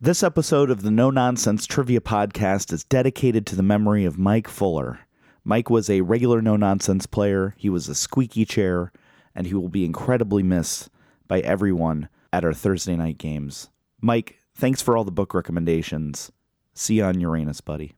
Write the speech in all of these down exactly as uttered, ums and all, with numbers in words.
This episode of the No Nonsense Trivia Podcast is dedicated to the memory of Mike Fuller. Mike was a regular No Nonsense player, he was a squeaky chair, and he will be incredibly missed by everyone at our Thursday night games. Mike, thanks for all the book recommendations. See you on Uranus, buddy.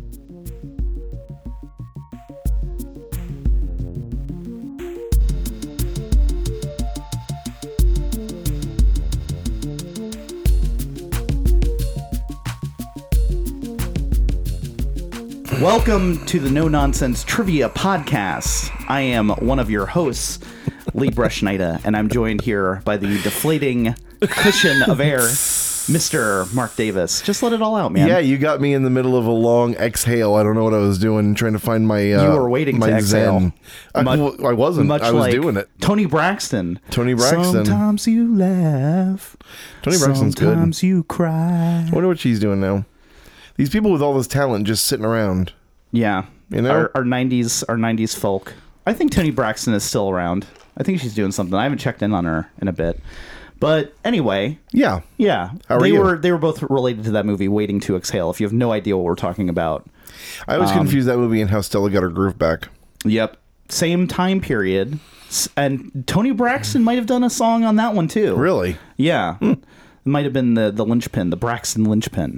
Welcome to the No Nonsense Trivia Podcast. I am one of your hosts, Lee Breschneida, and I'm joined here by the deflating cushion of air, Mister Mark Davis. Just let it all out, man. Yeah, you got me in the middle of a long exhale. I don't know what I was doing, trying to find my uh, You were waiting my to exhale. zen. I, Much- well, I wasn't. Much I was like doing it. Tony Braxton. Tony Braxton. Sometimes you laugh. Tony Braxton's good. Sometimes you cry. I wonder what she's doing now. These people with all this talent just sitting around. Yeah. You know? Our, our nineties our nineties folk. I think Tony Braxton is still around. I think she's doing something. I haven't checked in on her in a bit. But anyway, Yeah. yeah. How are they you? were they were both related to that movie Waiting to Exhale, if you have no idea what we're talking about. I always Um, confuse that movie and how Stella got her groove back. Yep. Same time period. S- And Tony Braxton might have done a song on that one too. Really? Yeah. It might have been the, the linchpin, the Braxton linchpin.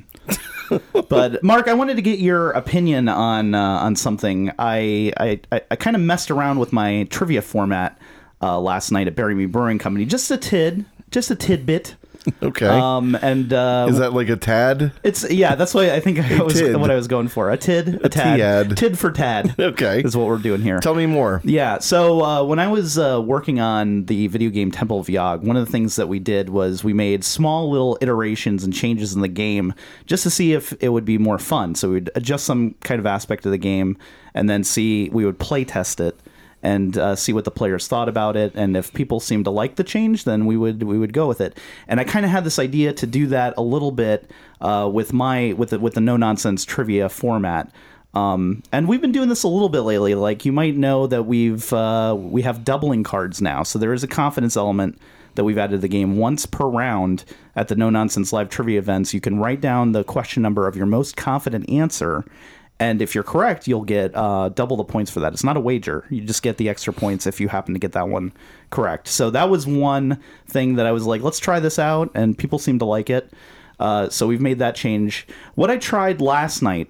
But Mark, I wanted to get your opinion on uh, on something. I I, I, I kind of messed around with my trivia format uh, last night at Bury Me Brewing Company. Just a tid, just a tidbit. Okay. Um, and uh, Is that like a tad? it's yeah, that's why I think I was tid. what I was going for. A tid, a, tad, tiad. tid for tad. Okay. is what we're doing here. Tell me more. Yeah, so uh, when I was uh, working on the video game Temple of Yogg, one of the things that we did was we made small little iterations and changes in the game just to see if it would be more fun. So we'd adjust some kind of aspect of the game and then see, we would play test it and uh, see what the players thought about it. And if people seemed to like the change, then we would we would go with it. And I kind of had this idea to do that a little bit uh, with my with the, with the No Nonsense Trivia format. Um, and we've been doing this a little bit lately. Like you might know that we've uh, we have doubling cards now, so there is a confidence element that we've added to the game. Once per round at the No Nonsense live trivia events, you can write down the question number of your most confident answer, and if you're correct, you'll get uh, double the points for that. It's not a wager; you just get the extra points if you happen to get that one correct. So that was one thing that I was like, let's try this out, and people seem to like it. Uh, so we've made that change. What I tried last night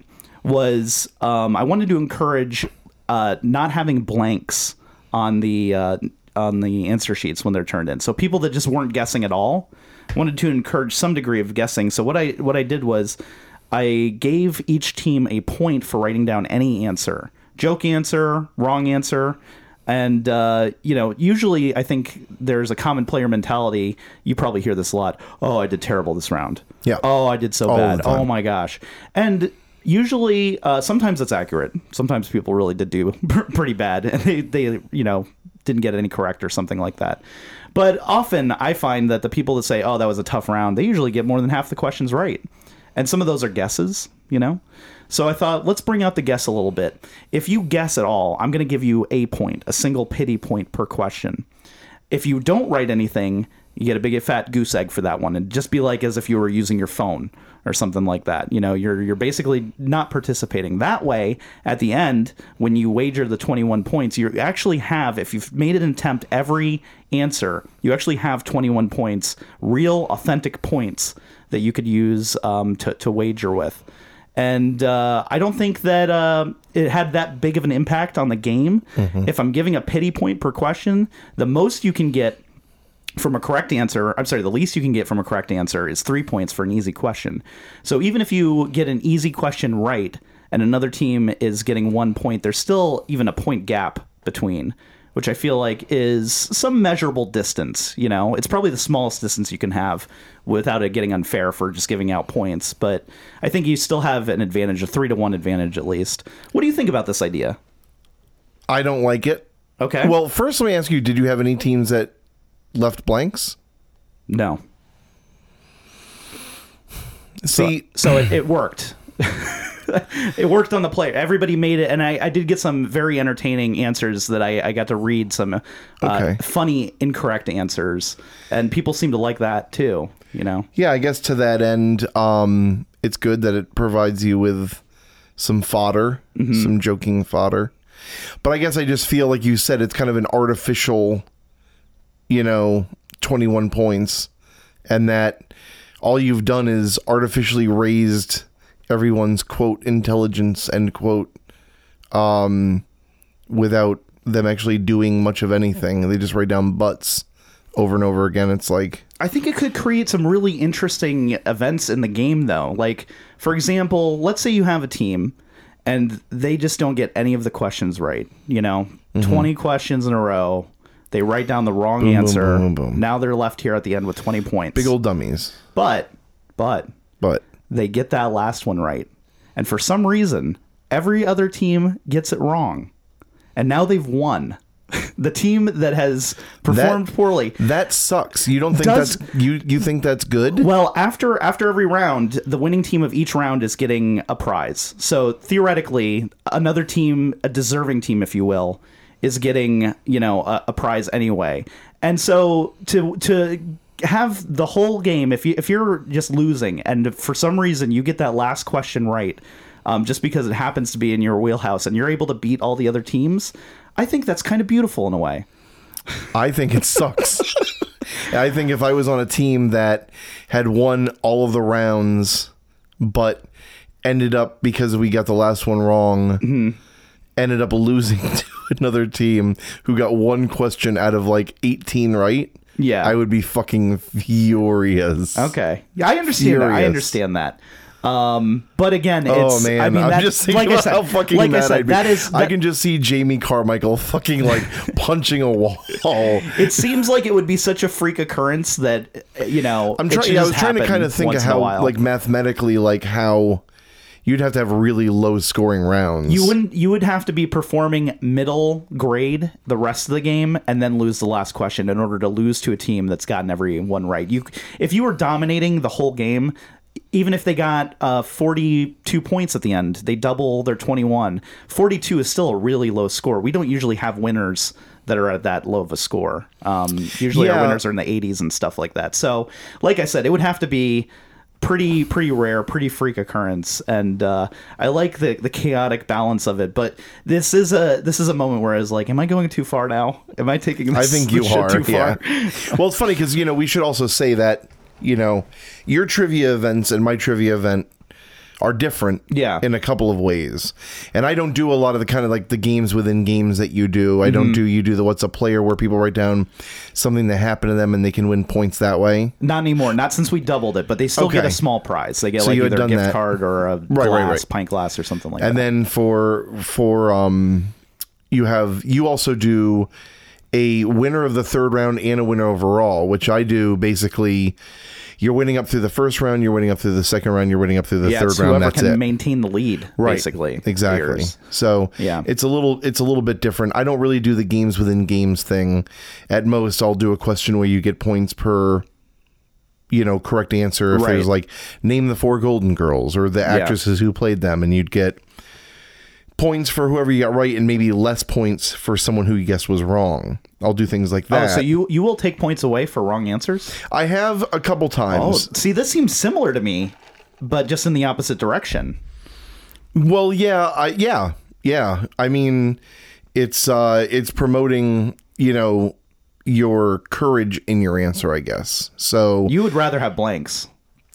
was um, I wanted to encourage uh, not having blanks on the uh, on the answer sheets when they're turned in. So people that just weren't guessing at all, wanted to encourage some degree of guessing. So what I what I did was I gave each team a point for writing down any answer, joke answer, wrong answer. And, uh, you know, usually I think there's a common player mentality. You probably hear this a lot. Oh, I did terrible this round. Yeah. Oh, I did so All bad. the time. Oh, my gosh. And usually, uh, sometimes it's accurate. Sometimes people really did do pretty bad. And they, they, you know, didn't get any correct or something like that. But often I find that the people that say, oh, that was a tough round, they usually get more than half the questions right. And some of those are guesses, you know? So I thought, let's bring out the guess a little bit. If you guess at all, I'm going to give you a point, a single pity point per question. If you don't write anything, you get a big fat goose egg for that one. And just be like as if you were using your phone or something like that. You know, you're you're basically not participating. That way, at the end, when you wager the twenty-one points, you actually have, if you've made an attempt every answer, you actually have twenty-one points, real authentic points that you could use um, to, to wager with. And uh, I don't think that uh, it had that big of an impact on the game. Mm-hmm. If I'm giving a pity point per question, the most you can get from a correct answer, I'm sorry, the least you can get from a correct answer is three points for an easy question. So even if you get an easy question right and another team is getting one point, there's still even a point gap between, which I feel like is some measurable distance. You know, it's probably the smallest distance you can have without it getting unfair for just giving out points. But I think you still have an advantage, a three to one advantage at least. What do you think about this idea? I don't like it. Okay. Well, first let me ask you, did you have any teams that left blanks? No. See, So, so it, it worked. It worked on the player. Everybody made it, and I, I did get some very entertaining answers that I, I got to read some uh, Okay. funny incorrect answers, and people seem to like that too. You know. Yeah, I guess to that end, um, it's good that it provides you with some fodder, Mm-hmm. some joking fodder. But I guess I just feel like you said it's kind of an artificial, you know, twenty-one points, and that all you've done is artificially raised everyone's quote intelligence end quote, um, without them actually doing much of anything. They just write down butts over and over again. It's like, I think it could create some really interesting events in the game, though. Like, for example, let's say you have a team and they just don't get any of the questions right. You know, Mm-hmm. twenty questions in a row. They write down the wrong boom, answer. boom, boom. Now they're left here at the end with twenty points. big old dummies. But, but But they get that last one right. And for some reason, every other team gets it wrong. And now they've won. The team that has performed That- poorly. that sucks. You don't think Does- that's you? You think that's good? Well, after after every round, the winning team of each round is getting a prize. So theoretically, another team, a deserving team, if you will, is getting, you know, a, a prize anyway. And so to to have the whole game, if you if you're just losing and for some reason you get that last question right, um, just because it happens to be in your wheelhouse and you're able to beat all the other teams, I think that's kind of beautiful in a way. I think it sucks. I think if I was on a team that had won all of the rounds, but ended up, because we got the last one wrong, Mm-hmm. ended up losing to another team who got one question out of like eighteen right, Yeah. I would be fucking furious. Okay. Yeah, I understand that. I Furious. understand that. Um, but again, it's, Oh man, I mean, I'm that, just thinking like I about said, how fucking like mad I said, I'd be. that is, I that- can just see Jamie Carmichael fucking like punching a wall. it seems like it would be such a freak occurrence that, uh, you know, I'm it trying. should Yeah, I just was trying to happen kind of think of once in a how, while. like mathematically, like how you'd have to have really low scoring rounds. You wouldn't. You would have to be performing middle grade the rest of the game, and then lose the last question in order to lose to a team that's gotten every one right. You, if you were dominating the whole game, even if they got uh, forty-two points at the end, they double their twenty-one. forty-two is still a really low score. We don't usually have winners that are at that low of a score. Um, usually our Yeah. winners are in the eighties and stuff like that. So, like I said, it would have to be pretty pretty rare, pretty freak occurrence, and uh, I like the the chaotic balance of it. But this is a this is a moment where I was like, am I going too far now? Am I taking this, I think you this shit are. too far? Yeah. Well, it's funny because you know we should also say that you know your trivia events and my trivia event are different. Yeah. In a couple of ways, and I don't do a lot of the kind of like the games within games that you do. I Mm-hmm. don't do you do the what's a player where people write down something that happened to them and they can win points that way. Not anymore. Not since we doubled it, but they still get Okay. a small prize. They get So like you had either a done gift that. card or a right, glass, right. pint glass, or something like And that. then for for um you have you also do a winner of the third round and a winner overall, which I do basically. You're winning up through the first round, you're winning up through the second round, you're winning up through the yeah, third it's round. whoever That's can it. maintain the lead, Right. basically. Exactly. Years. So Yeah. it's a little it's a little bit different. I don't really do the games within games thing. At most, I'll do a question where you get points per, you know, correct answer. If Right. there's like name the four Golden Girls or the actresses who played them, and you'd get points for whoever you got right, and maybe less points for someone who you guessed was wrong. I'll do things like that. Oh, so you you will take points away for wrong answers? I have a couple Oh, times. see, this seems similar to me, but just in the opposite direction. Well, yeah, I, yeah, yeah. I mean, it's uh, it's promoting, you know, your courage in your answer, I guess. So, You would rather have blanks.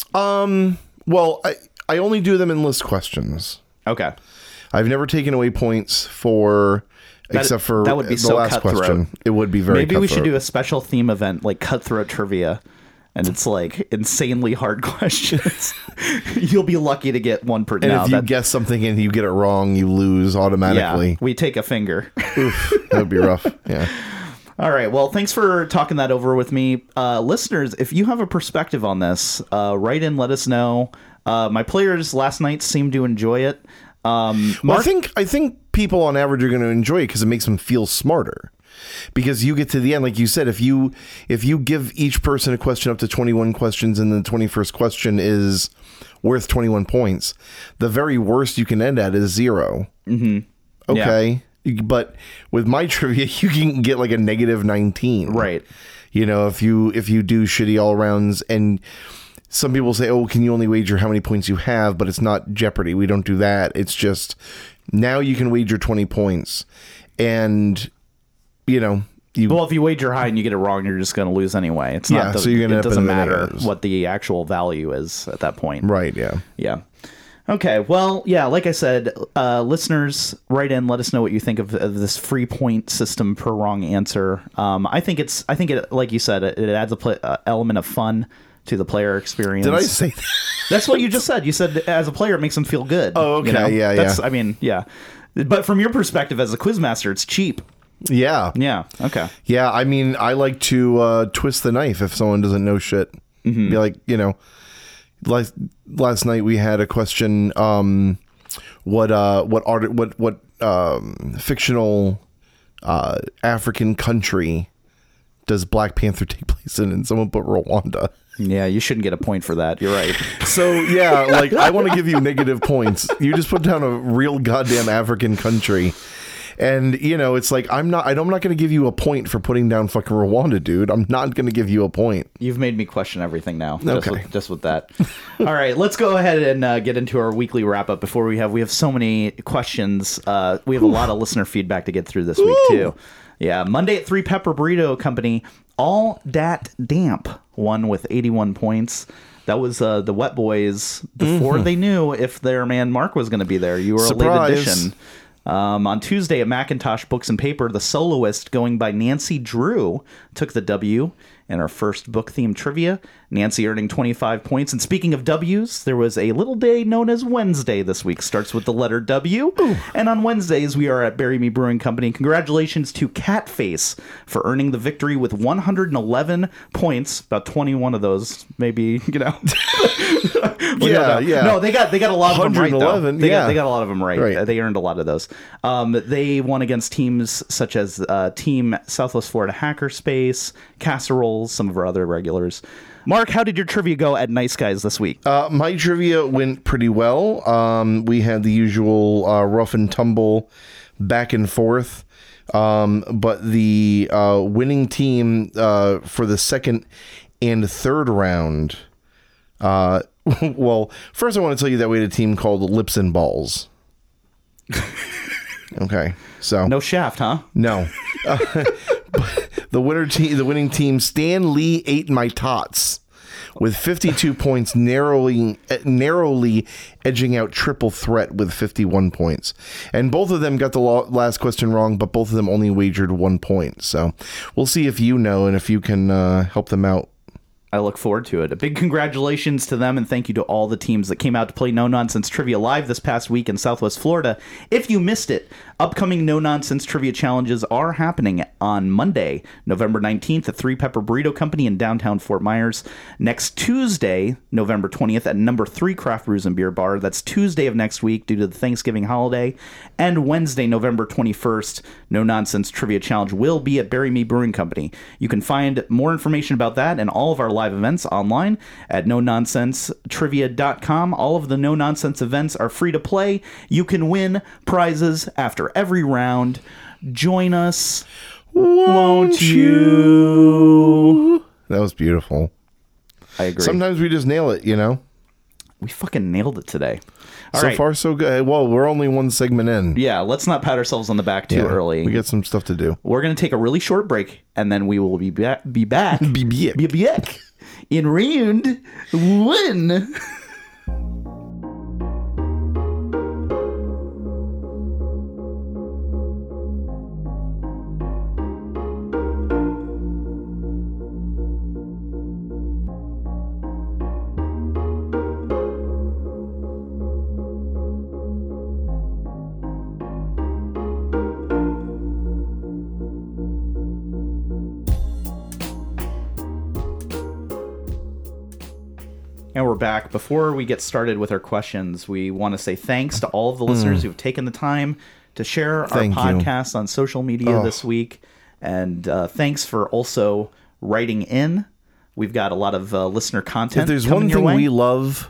well, I I only do them in list questions. Okay. I've never taken away points for, except for that would be the so last cutthroat. question. It would be very. Maybe we should cutthroat. do a special theme event like Cutthroat Trivia, and it's like insanely hard questions. You'll be lucky to get one per. And no, if you that- guess something and you get it wrong, you lose automatically. yeah, we take a finger. Oof, that would be rough. Yeah. All right. Well, thanks for talking that over with me. Uh, listeners, if you have a perspective on this, uh, write in, let us know. Uh, my players last night seemed to enjoy it. Um, Well, Mark, I think I think people on average are going to enjoy it because it makes them feel smarter. Because you get to the end, like you said, if you if you give each person a question up to twenty-one questions, and the twenty-first question is worth twenty-one points. The very worst you can end at is zero. Mm-hmm. Okay. Yeah. But with my trivia, you can get like a negative nineteen. Right. You know, if you if you do shitty all rounds, and some people say, oh, can you only wager how many points you have? But it's not Jeopardy. We don't do that. It's just now you can wager twenty points. And, you know, you. Well, if you wager high and you get it wrong, you're just going to lose anyway. It's not Yeah, the, so you're gonna it end up doesn't in the matter negatives. what the actual value is at that point. Right. Yeah. Yeah. Okay. Well, yeah, like I said, uh, listeners, write in, let us know what you think of, of this free point system per wrong answer. Um, I think it's, I think it, like you said, it, it adds a pl- uh, element of fun to the player experience. Did I say that? That's what you just said. You said as a player, it makes them feel good. Oh, okay. You know? Yeah, That's, yeah. I mean, yeah. But from your perspective as a quizmaster, it's cheap. Yeah. Yeah. Okay. Yeah. I mean, I like to uh, twist the knife if someone doesn't know shit. Mm-hmm. Be like, you know, last, last night we had a question. Um, what, uh, what art, what, what, um, fictional, uh, African country does Black Panther take place in? And someone put Rwanda. Yeah, you shouldn't get a point for that. You're right. So, yeah, like, I want to give you negative points. You just put down a real goddamn African country. And, you know, it's like, I'm not, I'm not going to give you a point for putting down fucking Rwanda, dude. I'm not going to give you a point. You've made me question everything now. Just Okay. with, just with that. All right, let's go ahead and uh, get into our weekly wrap up before we have, we have so many questions. Uh, we have a lot of listener feedback to get through this week, too. Yeah, Monday at three Pepper Burrito Company, All Dat Damp won with eighty-one points. That was uh, the Wet Boys before mm-hmm. they knew if their man Mark was going to be there. You were Surprise. a late addition. Um, on Tuesday at Macintosh Books and Paper, the soloist going by Nancy Drew took the W in our first book-themed trivia. Nancy earning twenty-five points. And speaking of W's, there was a little day known as Wednesday this week. Starts with the letter W. Ooh. And on Wednesdays, we are at Bury Me Brewing Company. Congratulations to Catface for earning the victory with one hundred eleven points. About twenty-one of those, maybe, you know. yeah, yeah. No, they got they got a lot of them right, though. They, yeah. got, they got a lot of them right. right. They earned a lot of those. Um, they won against teams such as uh, Team Southwest Florida Hackerspace, Casseroles, some of our other regulars. Mark, how did your trivia go at Nice Guys this week? Uh, my trivia went pretty well. Um, we had the usual uh, rough and tumble back and forth. Um, but the uh, winning team uh, for the second and third round... Uh, well, first I want to tell you that we had a team called Lips and Balls. Okay, so no shaft, huh? No. Uh, but the winner team, the winning team, Stan Lee ate my tots with fifty-two points, narrowly narrowly edging out Triple Threat with fifty-one points. And both of them got the last question wrong, but both of them only wagered one point. So we'll see if you know and if you can uh, help them out. I look forward to it. A big congratulations to them, and thank you to all the teams that came out to play No Nonsense Trivia Live this past week in Southwest Florida. If you missed it, upcoming No Nonsense Trivia Challenges are happening on Monday, November nineteenth at three Pepper Burrito Company in downtown Fort Myers. Next Tuesday, November twentieth at Number three Craft Brews and Beer Bar. That's Tuesday of next week due to the Thanksgiving holiday. And Wednesday, November twenty-first, No Nonsense Trivia Challenge will be at Bury Me Brewing Company. You can find more information about that and all of our live events online at no nonsense trivia dot com. All of the No Nonsense events are free to play. You can win prizes after every round. Join us, won't, won't you? That was beautiful. I agree. Sometimes we just nail it, you know? We fucking nailed it today. All so right. far, so good. Well, we're only one segment in. Yeah, let's not pat ourselves on the back too Yeah, early. We got some stuff to do. We're going to take a really short break, and then we will be, ba- be back. Be back. Be back in round one. And we're back. Before we get started with our questions, we want to say thanks to all of the listeners mm. who've taken the time to share our Thank podcast you. on social media oh. this week. And uh, thanks for also writing in. We've got a lot of uh, listener content. If there's coming one your thing way. we love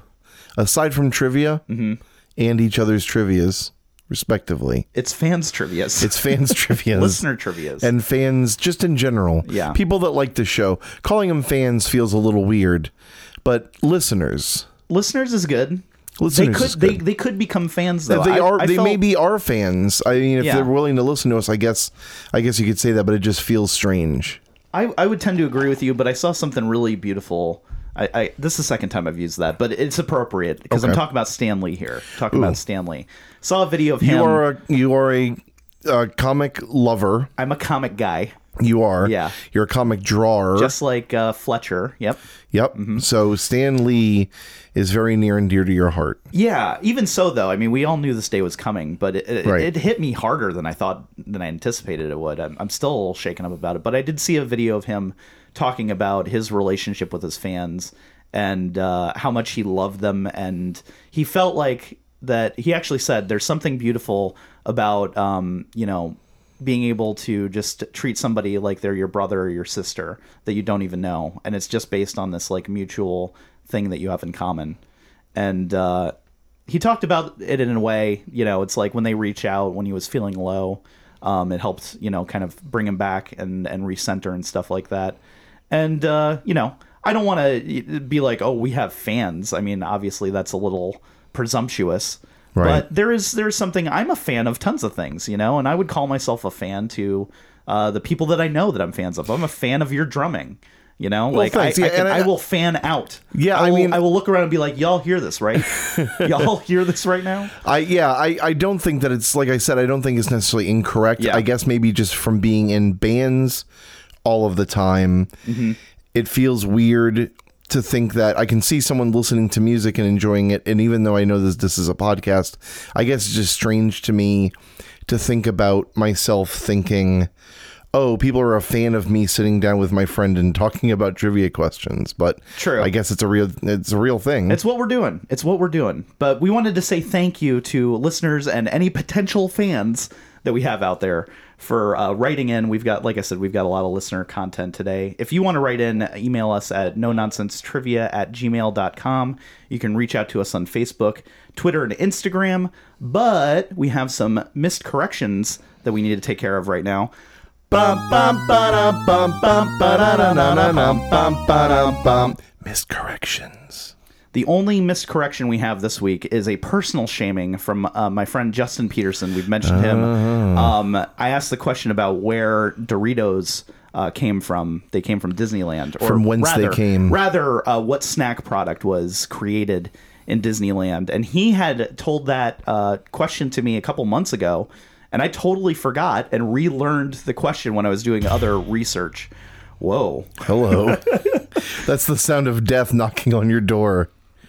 aside from trivia Mm-hmm. and each other's trivias, respectively. It's fans trivias. It's fans trivias. Listener trivias. And fans just in general. Yeah. People that like the show. Calling them fans feels a little weird, but listeners. Listeners is good. Listeners they could is good. they they could become fans though. They I, are. I they felt, may be our fans. I mean, if Yeah. they're willing to listen to us, I guess. I guess you could say that, but it just feels strange. I, I would tend to agree with you, but I saw something really beautiful. I, I this is the second time I've used that, but it's appropriate because I'm Okay. talking about Stanley here. Talking Ooh. about Stanley. Saw a video of him. You are a you are a, uh comic lover. I'm a comic guy, You are. Yeah. You're a comic drawer. just like uh, Fletcher. Yep. Yep. So Stan Lee is very near and dear to your heart. Yeah. Even so, though, I mean, we all knew this day was coming, but it, it, Right. it hit me harder than I thought than I anticipated it would. I'm, I'm still a little shaken up about it, but I did see a video of him talking about his relationship with his fans and uh, how much he loved them, and he felt like that. He actually said there's something beautiful about um, you know. being able to just treat somebody like they're your brother or your sister that you don't even know, and it's just based on this like mutual thing that you have in common. And uh he talked about it in a way, you know, it's like when they reach out when he was feeling low, um it helped, you know, kind of bring him back and and recenter and stuff like that. And uh you know, I don't want to be like, oh, we have fans. I mean, obviously that's a little presumptuous. Right. But there is there's something. I'm a fan of tons of things, you know, and I would call myself a fan to uh, the people that I know that I'm fans of. I'm a fan of your drumming, you know, like thanks. I, Yeah, I, can, and I- I will fan out. Yeah, I, I will, mean- I will look around and be like, y'all hear this, right? Y'all hear this right now? I yeah, I, I don't think that it's like I said, I don't think it's necessarily incorrect. Yeah. I guess maybe just from being in bands all of the time, Mm-hmm. it feels weird to think that I can see someone listening to music and enjoying it, and even though I know this this is a podcast, I guess it's just strange to me to think about myself thinking, oh, people are a fan of me sitting down with my friend and talking about trivia questions. But True. I guess it's a real it's a real thing. It's what we're doing. It's what we're doing. But we wanted to say thank you to listeners and any potential fans that we have out there for uh, writing in. We've got, like I said, we've got a lot of listener content today. If you want to write in, email us at no nonsense trivia at gmail dot com. You can reach out to us on Facebook, Twitter, and Instagram. But we have some missed corrections that we need to take care of right now. Bum, bum, ba-dum, bum, bum, ba-da-da-na-na-na, bum, ba-dum, bum. Miscorrections. The only miscorrection we have this week is a personal shaming from uh, my friend Justin Peterson. We've mentioned him. Um, I asked the question about where Doritos uh, came from. They came from Disneyland. Or From whence they rather, came. Rather, uh, what snack product was created in Disneyland. And he had told that uh, question to me a couple months ago, and I totally forgot and relearned the question when I was doing other research. Whoa. Hello. That's the sound of death knocking on your door.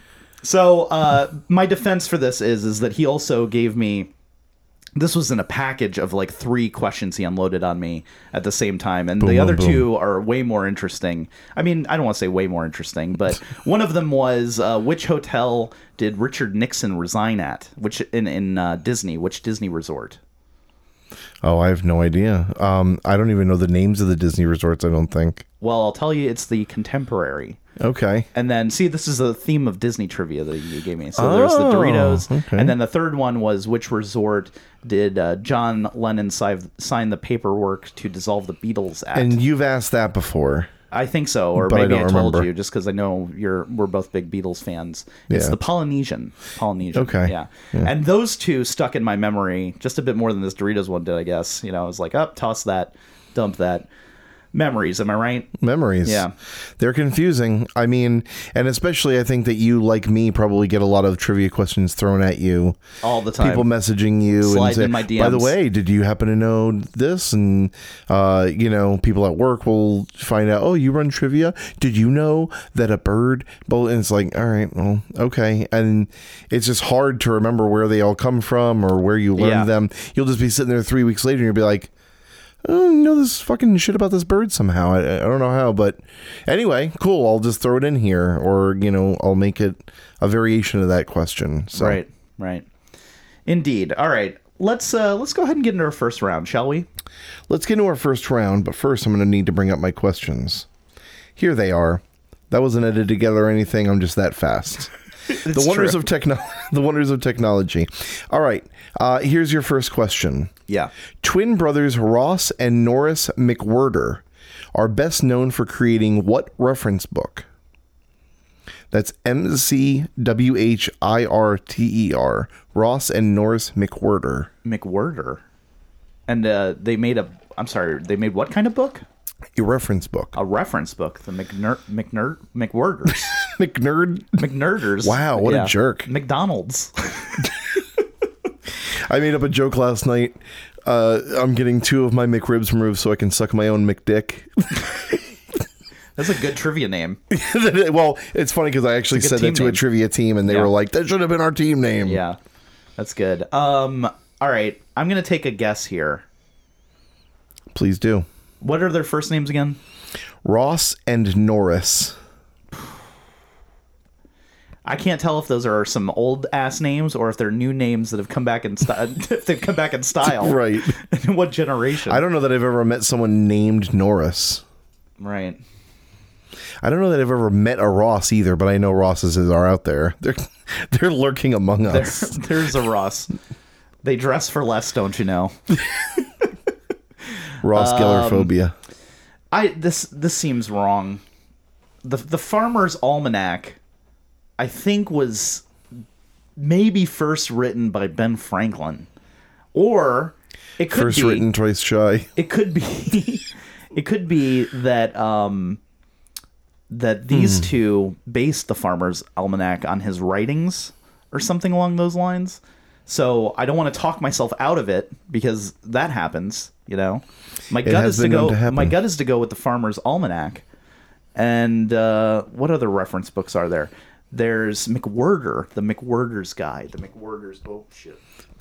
So uh, my defense for this is is that he also gave me, this was in a package of like three questions he unloaded on me at the same time, and the boom, other boom. two are way more interesting. I mean, I don't want to say way more interesting, but one of them was uh, which hotel did Richard Nixon resign at? Which in in uh, Disney? Which Disney resort? Oh, I have no idea. Um, I don't even know the names of the Disney resorts, I don't think. Well, I'll tell you, it's the Contemporary. Okay. And then, see, this is a theme of Disney trivia that you gave me. So there's the Oh, Doritos. okay. And then the third one was which resort did uh, John Lennon si- sign the paperwork to dissolve the Beatles at? And you've asked that before. I think so. Or But I maybe I, don't told remember. you just because I know you're we're both big Beatles fans. It's Yeah. the Polynesian. Polynesian. Okay. Yeah. And those two stuck in my memory just a bit more than this Doritos one did, I guess. You know, I was like, up, toss that, dump that. Memories, am I right? Memories. Yeah. They're confusing. I mean, and especially I think that you, like me, probably get a lot of trivia questions thrown at you. All the time. People messaging you Sliding and say, in my by the D Ms. way, did you happen to know this? And, uh, you know, people at work will find out, oh, you run trivia? Did you know that a bird? Well, and it's like, all right, well, okay. And it's just hard to remember where they all come from or where you learned Yeah. them. You'll just be sitting there three weeks later and you'll be like, oh, you know this fucking shit about this bird somehow. I, I don't know how, but anyway, cool. I'll just throw it in here, or you know, I'll make it a variation of that question. So. Right, right. Indeed. All right. Let's uh, let's go ahead and get into our first round, shall we? Let's get into our first round, but first I'm going to need to bring up my questions. Here they are. That wasn't edited together or anything. I'm just that fast. the wonders true. of techno the wonders of technology. All right. Uh, here's your first question. Yeah. Twin brothers Ross and Norris McWhirter are best known for creating what reference book? That's M C W H I R T E R. Ross and Norris McWhirter. McWhirter. And uh, they made a, I'm sorry, they made what kind of book? A reference book. A reference book. The McNerd, McNerd, McWhirters. McNerd. McNerders. Wow, what a jerk. McDonald's. I made up a joke last night. Uh, I'm getting two of my McRibs removed so I can suck my own McDick. That's a good trivia name. Well, it's funny because I actually It's a said good that to team a name. trivia team, and they Yeah. were like, that should have been our team name. Yeah, that's good. Um, all right, I'm going to take a guess here. Please do. What are their first names again? Ross and Norris. I can't tell if those are some old ass names or if they're new names that have come back in style. If they've come back in style, Right. What generation? I don't know that I've ever met someone named Norris. Right. I don't know that I've ever met a Ross either, but I know Rosses are out there. They're they're lurking among There, us. there's a Ross. They dress for less, don't you know? Ross Gellerphobia. I this this seems wrong. The the Farmer's Almanac, I think, was maybe first written by Ben Franklin, or it could First be written, twice shy. it could be it could be that um that these Hmm. two based the Farmer's Almanac on his writings or something along those lines. So I don't want to talk myself out of it because that happens, you know. My gut has is to been known go. to happen. My gut is to go with the Farmer's Almanac. And uh, what other reference books are there? There's McWhirter, the McWhirter's Guide, the McWhirter's. Oh shit!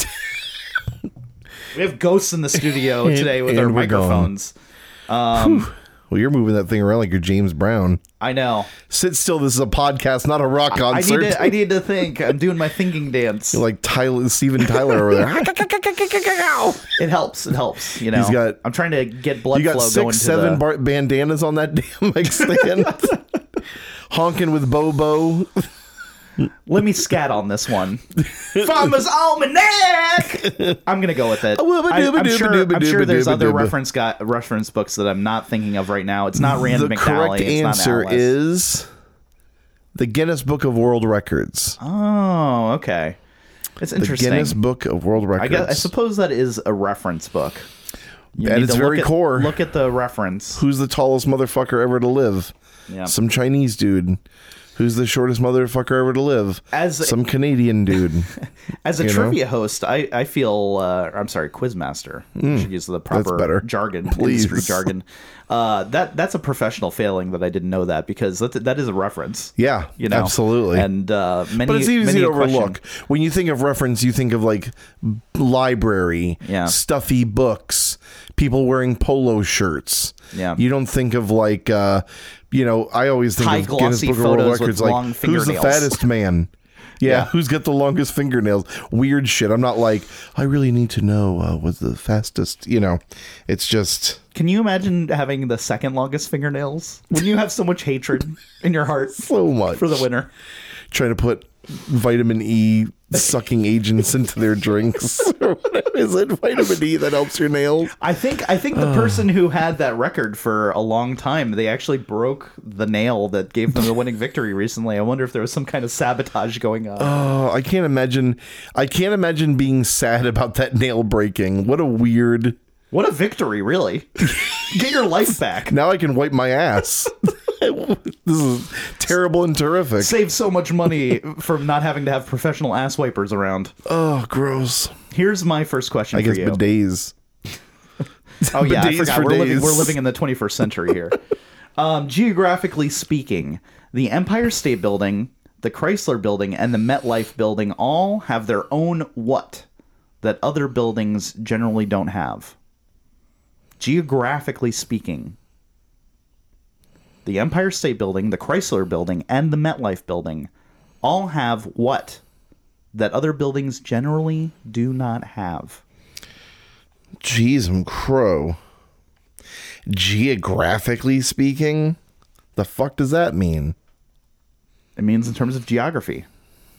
We have ghosts in the studio And- today with and our we're gone. microphones. Um, Well, you're moving that thing around like you're James Brown. I know. Sit still. This is a podcast, not a rock I need concert. to. I need to think. I'm doing my thinking dance. You're like Tyler, Steven Tyler over there. It helps. It helps. You know. He's got- I'm trying to get blood You got flow going six, to seven the. bar- bandanas on that damn mic stand. Honking with Bobo. Let me scat on this one. Farmer's Almanac. I'm gonna go with it. I, I'm sure. I'm sure there's other reference guy, reference books that I'm not thinking of right now. It's not Rand The McNally. correct It's answer not Atlas. is the Guinness Book of World Records. Oh, okay. It's The interesting. Guinness Book of World I Records. guess I suppose that is a reference book. You At need its to very look at, core. Look at the reference. Who's the tallest motherfucker ever to live? Yeah. Some Chinese dude. Who's the shortest motherfucker ever to live? As Some Canadian dude. As a You know? trivia host, I, I feel uh, I'm sorry, quizmaster. I should use the proper better. jargon, Please. industry jargon. Uh, that that's a professional failing that I didn't know that because that that is a reference. Yeah, you know, absolutely. And uh, many, But it's easy many to a question- overlook. When you think of reference, you think of like library, Yeah. stuffy books, people wearing polo shirts. Yeah. You don't think of like, uh, you know, I always think High of Guinness glossy Book of World photos with Records like, long who's the fingernails. fattest man? Yeah, Yeah. who's got the longest fingernails? Weird shit. I'm not like, I really need to know uh, what's the fastest, you know. It's just... Can you imagine having the second longest fingernails? Wouldn't you have so much hatred in your heart so much. for the winner? Trying to put vitamin E sucking agents into their drinks. Or whatever. Is it vitamin E that helps your nails? I think I think the person who had that record for a long time, they actually broke the nail that gave them the winning victory recently. I wonder if there was some kind of sabotage going on. Oh, I can't imagine. I can't imagine being sad about that nail breaking. What a weird. What a victory, really. Get your life back. Now I can wipe my ass. This is terrible and terrific. Save so much money from not having to have professional ass wipers around. Oh, gross. Here's my first question I for guess you. bidets. Oh yeah, I Bidets forgot. for We're living, days. we're living in the twenty-first century here. Um, geographically speaking, the Empire State Building, the Chrysler Building, and the MetLife Building all have their own what that other buildings generally don't have? Geographically speaking, the Empire State Building, the Chrysler Building, and the MetLife Building all have what that other buildings generally do not have? Jeez, I'm crow. Geographically speaking, the fuck does that mean? It means in terms of geography.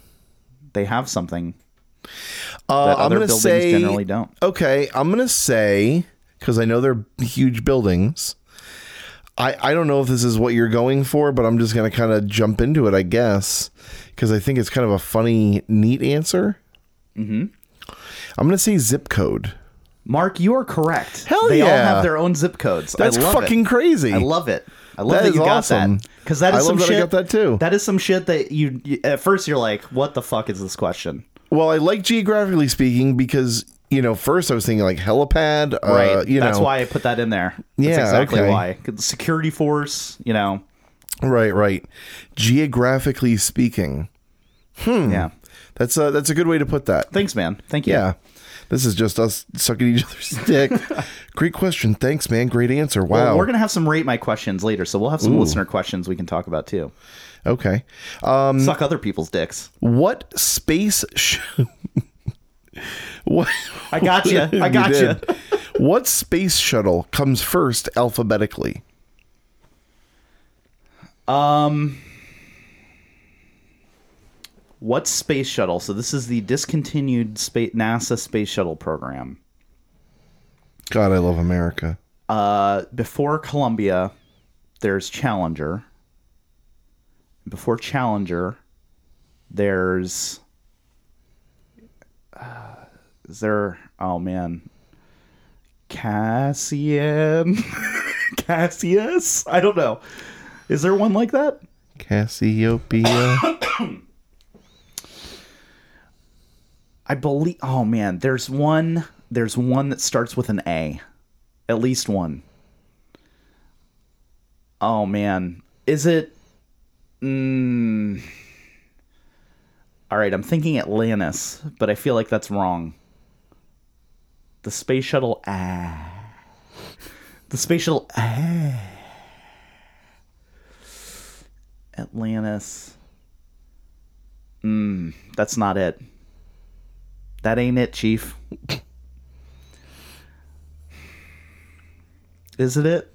they have something Uh, that I'm other gonna buildings say, generally don't. Okay, I'm gonna say, because I know they're huge buildings. I I don't know if this is what you're going for, but I'm just gonna kind of jump into it, I guess, because I think it's kind of a funny, neat answer. Mm-hmm. I'm gonna say zip code. Mark, you are correct. Hell they yeah. all have their own zip codes. That's I love fucking it. crazy. I love it. I love That that, is you got awesome. that. Because that is I love some that I shit. got that too. That is some shit that you, you at first you're like, what the fuck is this question? Well, I like geographically speaking because, you know, first I was thinking like helipad. Right. Uh, you That's know. why I put that in there. That's Yeah, exactly okay. why. 'Cause security force, you know. Right, right. Geographically speaking. Yeah. That's a, that's a good way to put that. Thanks, man. Thank you. Yeah. This is just us sucking each other's dick. Great question. Thanks, man. Great answer. Wow. Well, we're going to have some rate my questions later, so we'll have some listener questions we can talk about too. Okay. Um, Suck other people's dicks. what space... Sh- what? I got you. I got you. did. What space shuttle comes first alphabetically? Um, what space shuttle? So this is the discontinued space NASA space shuttle program. God, I love America. Uh, before Columbia, there's Challenger. Before Challenger, there's. Uh, is there? Oh man, Cassian, Cassius. I don't know. Is there one like that? Cassiopeia. I believe. Oh man, there's one. There's one that starts with an A. At least one. Oh man, is it? Mm, all right, I'm thinking Atlantis, but I feel like that's wrong. The space shuttle. Ah. The space shuttle. Ah. Atlantis. Mm, that's not it. That ain't it, Chief. Is it it?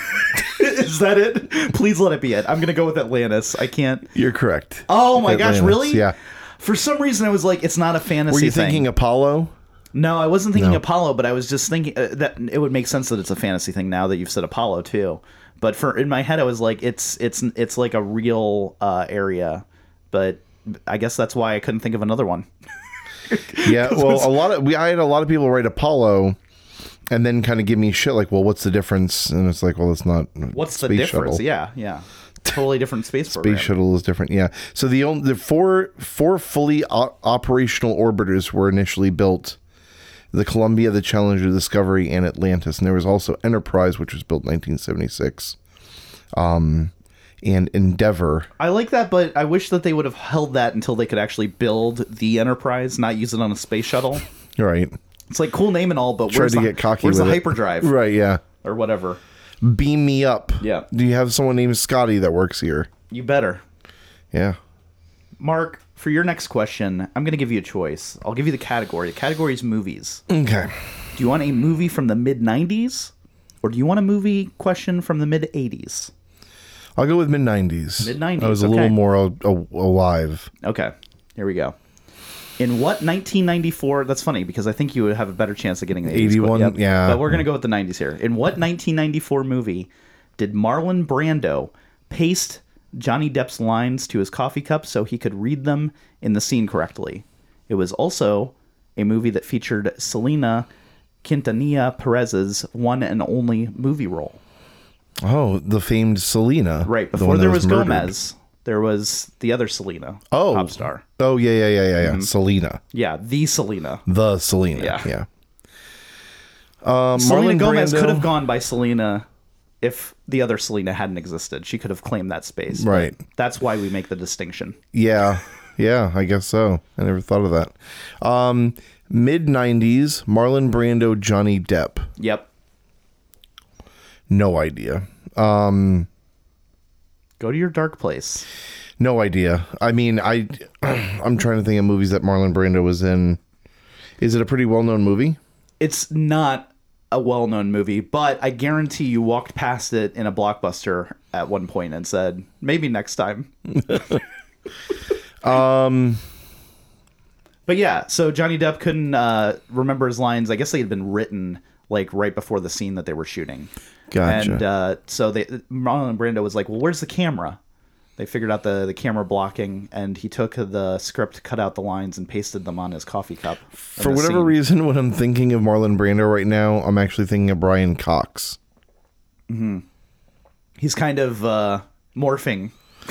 Is that it? Please let it be it. I'm going to go with Atlantis. I can't. You're correct. Oh my Atlantis, gosh, really? Yeah. For some reason, I was like, it's not a fantasy Were you thing. thinking Apollo? No, I wasn't thinking No. Apollo, but I was just thinking uh, that it would make sense that it's a fantasy thing now that you've said Apollo too. But for in my head, I was like, it's it's it's like a real uh, area. But I guess that's why I couldn't think of another one. Yeah. Well, a lot of we I had a lot of people write Apollo, and then kind of give me shit like, well, what's the difference? And it's like, well, it's not. What's the space difference? shuttle. Yeah, yeah, totally different space program. Space shuttle is different. Yeah. So the only the four four fully o- operational orbiters were initially built. The Columbia, the Challenger, Discovery, and Atlantis. And there was also Enterprise, which was built in nineteen seventy-six. Um, and Endeavour. I like that, but I wish that they would have held that until they could actually build the Enterprise, not use it on a space shuttle. Right. It's like cool name and all, but Tried where's to the, get cocky where's with the it. hyperdrive Right, yeah. or whatever? Beam me up. Yeah. Do you have someone named Scotty that works here? You better. Yeah. Mark, for your next question, I'm going to give you a choice. I'll give you the category. The category is movies. Okay. Do you want a movie from the mid nineties or do you want a movie question from the mid eighties? I'll go with mid nineties. mid nineties, I was a okay. little more a- a- alive. Okay, here we go. In what nineteen ninety-four... That's funny because I think you would have a better chance of getting the eighties. eighty-one, Yep. yeah. But we're going to go with the nineties here. In what nineteen ninety-four movie did Marlon Brando paste Johnny Depp's lines to his coffee cup so he could read them in the scene correctly? It was also a movie that featured Selena Quintanilla Perez's one and only movie role. Oh, the famed Selena. Right, the before one that there was, murdered. Gomez, there was the other Selena, Oh. pop star. Oh, yeah, yeah, yeah, yeah, yeah. Selena. Yeah, the Selena. The Selena. Yeah. Yeah. Um, Selena Marlon Gomez Brando- could have gone by Selena if the other Selena hadn't existed. She could have claimed that space. but Right. That's why we make the distinction. Yeah. Yeah, I guess so. I never thought of that. Um, mid nineties, Marlon Brando, Johnny Depp. Yep. No idea. Um, Go to your dark place. no idea. I mean, I, I'm trying to think of movies that Marlon Brando was in. Is it a pretty well-known movie? It's not a well-known movie, but I guarantee you walked past it in a Blockbuster at one point and said, maybe next time. But yeah, so Johnny Depp couldn't uh, remember his lines. I guess they had been written like right before the scene that they were shooting. Gotcha. And uh, so they, Marlon Brando was like, well, where's the camera? They figured out the, the camera blocking, and he took the script, cut out the lines, and pasted them on his coffee cup. For whatever scene. reason, when I'm thinking of Marlon Brando right now, I'm actually thinking of Brian Cox. Mm-hmm. He's kind of uh, morphing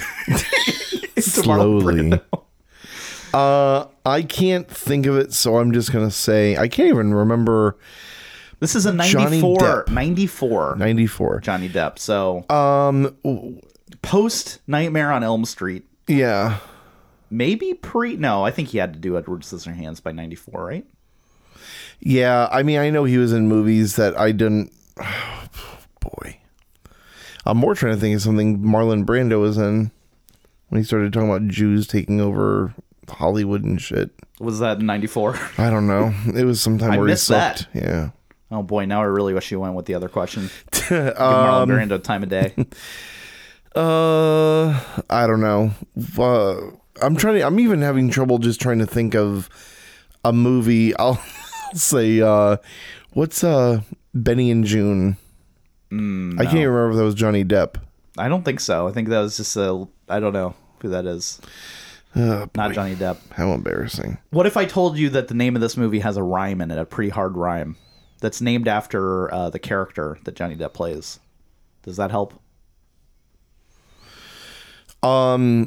slowly. Uh, I can't think of it, so I'm just going to say, I can't even remember. This is a ninety-four. ninety-four. ninety-four. Johnny Depp. So, um, post Nightmare on Elm Street. Yeah. Maybe pre. No, I think he had to do Edward Scissorhands by ninety-four, right? Yeah. I mean, I know he was in movies that I didn't. Oh, boy. I'm more trying to think of something Marlon Brando was in when he started talking about Jews taking over Hollywood and shit. Was that in ninety-four? I don't know. It was sometime I where he missed sucked. that. Yeah. Oh boy, now I really wish you went with the other question. Give um, Marlon Brando time of day. Uh, I don't know. Uh, I'm trying to. I'm even having trouble just trying to think of a movie. I'll say, uh, what's uh Benny and June? Mm, I no. can't even remember if that was Johnny Depp. I don't think so. I think that was just a. I don't know who that is. Oh, Not Johnny Depp. How embarrassing. What if I told you that the name of this movie has a rhyme in it, a pretty hard rhyme, that's named after uh, the character that Johnny Depp plays? Does that help? Um,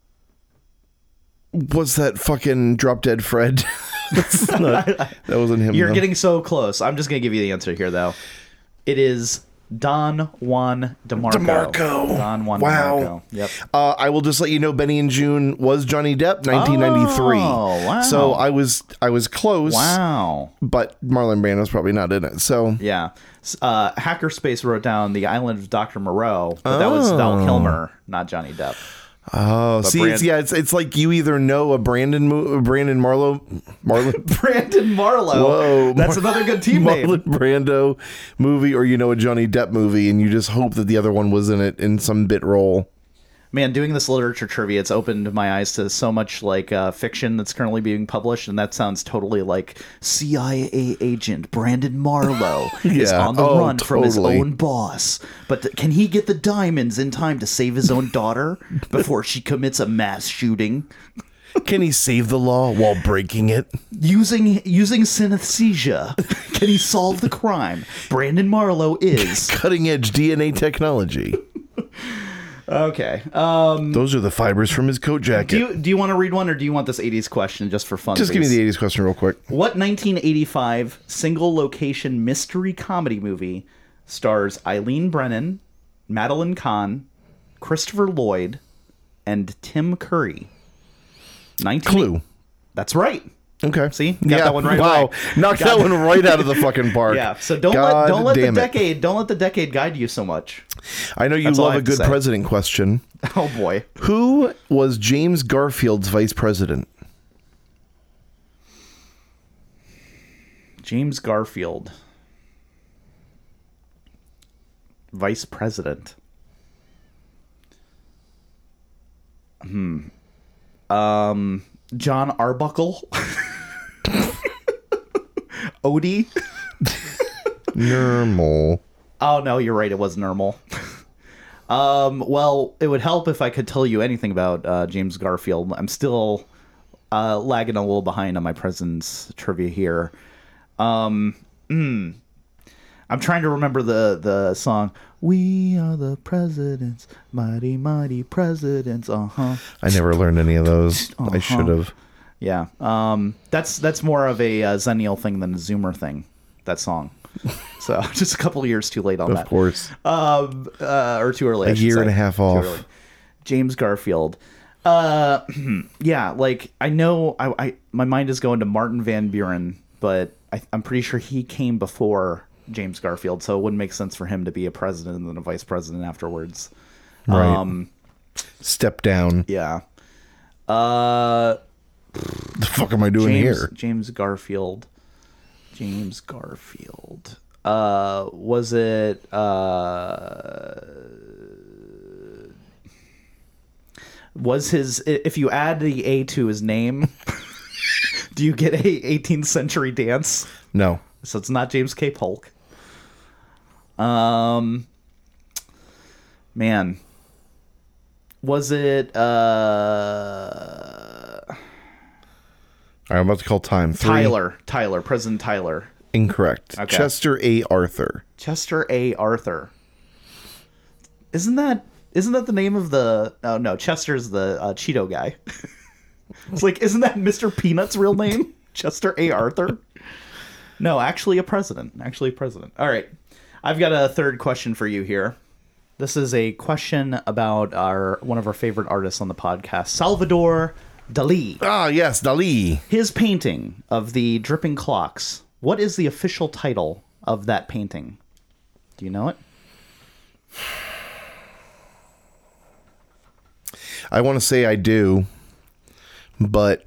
what's that fucking Drop Dead Fred? not, that wasn't him. You're though. getting so close. I'm just going to give you the answer here, though. It is Don Juan DeMarco. DeMarco. Don Juan wow. DeMarco. Yep. Uh, I will just let you know, Benny and June was Johnny Depp, nineteen ninety-three. Oh, wow. So I was I was close. Wow. But Marlon Brando's probably not in it. So yeah. Uh, Hackerspace wrote down The Island of Doctor Moreau, but oh. that was Val Kilmer, not Johnny Depp. Oh, but see, Brand- it's, yeah, it's it's like you either know a Brandon Mo- Brandon Marlowe, Marlon Brandon Marlowe. Whoa, that's Mar- another good team name. Marlon Brando movie, or you know a Johnny Depp movie, and you just hope that the other one was in it in some bit role. Man, doing this literature trivia, it's opened my eyes to so much like uh, fiction that's currently being published, and that sounds totally like C I A agent Brandon Marlowe yeah. is on the oh, run totally. from his own boss. But th- can he get the diamonds in time to save his own daughter before she commits a mass shooting? Can he save the law while breaking it? Using using synesthesia, can he solve the crime? Brandon Marlowe is cutting edge D N A technology. Okay. Um, Those are the fibers from his coat jacket. Do you, do you want to read one, or do you want this eighties question just for fun? Just give me the eighties question real quick. What nineteen eighty-five single-location mystery comedy movie stars Eileen Brennan, Madeline Kahn, Christopher Lloyd, and Tim Curry? nineteen Clue. That's right. Okay. See? Got yeah. that one right Wow. away. Knocked Got that one right out of the fucking park. Yeah. So don't God let don't let the damn it. decade don't let the decade guide you so much. I know you That's all I love a have to good say. president question. Oh boy. Who was James Garfield's vice president? James Garfield. Vice president. Hmm. Um John Arbuckle. Odie. Normal. Oh no, you're right. It was normal. um, well, it would help if I could tell you anything about uh, James Garfield. I'm still uh, lagging a little behind on my president's trivia here. Um, mm, I'm trying to remember the the song. We are the presidents, mighty mighty presidents. Uh huh. I never learned any of those. Uh-huh. I should have. Yeah. Um, that's that's more of a uh, Zennial thing than a Zoomer thing. That song. So just a couple of years too late on Of that. Of course. Um, uh, or too early. A I should year say. and a half Too off. early. James Garfield. Uh, yeah, like I know I, I my mind is going to Martin Van Buren, but I, I'm pretty sure he came before James Garfield, so it wouldn't make sense for him to be a president and then a vice president afterwards. Right. Um, Step down. yeah. Uh, the fuck am I doing James, here? James Garfield. James Garfield. Uh, was it uh, was his? If you add the A to his name, do Do you get a eighteenth century dance? No. So it's not James K. Polk. Um, man, was it? Uh, All right, I'm about to call time. Three. Tyler. Tyler. President Tyler. Incorrect. Okay. Chester A. Arthur. Chester A. Arthur. Isn't that isn't that the name of the? Oh no, Chester's the uh, Cheeto guy. It's like, isn't that Mister Peanut's real name? Chester A. Arthur. No, actually a president. Actually a president. All right. I've got a third question for you here. This is a question about our one of our favorite artists on the podcast, Salvador Dali. Ah, yes, Dali. His painting of the dripping clocks. What is the official title of that painting? Do you know it? I want to say I do, but...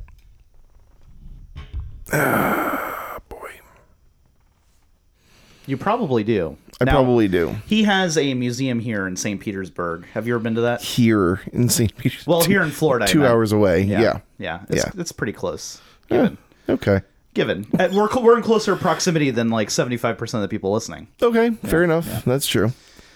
You probably do. I Now, probably do. He has a museum here in Saint Petersburg. Have you ever been to that? Here in Saint Petersburg. Well, here in Florida. I Two meant. hours away. Yeah. Yeah. Yeah. It's, Yeah. it's pretty close. Yeah. Given. Okay. Given. Uh, We're, cl- we're in closer proximity than like seventy-five percent of the people listening. Okay. Fair enough. That's true.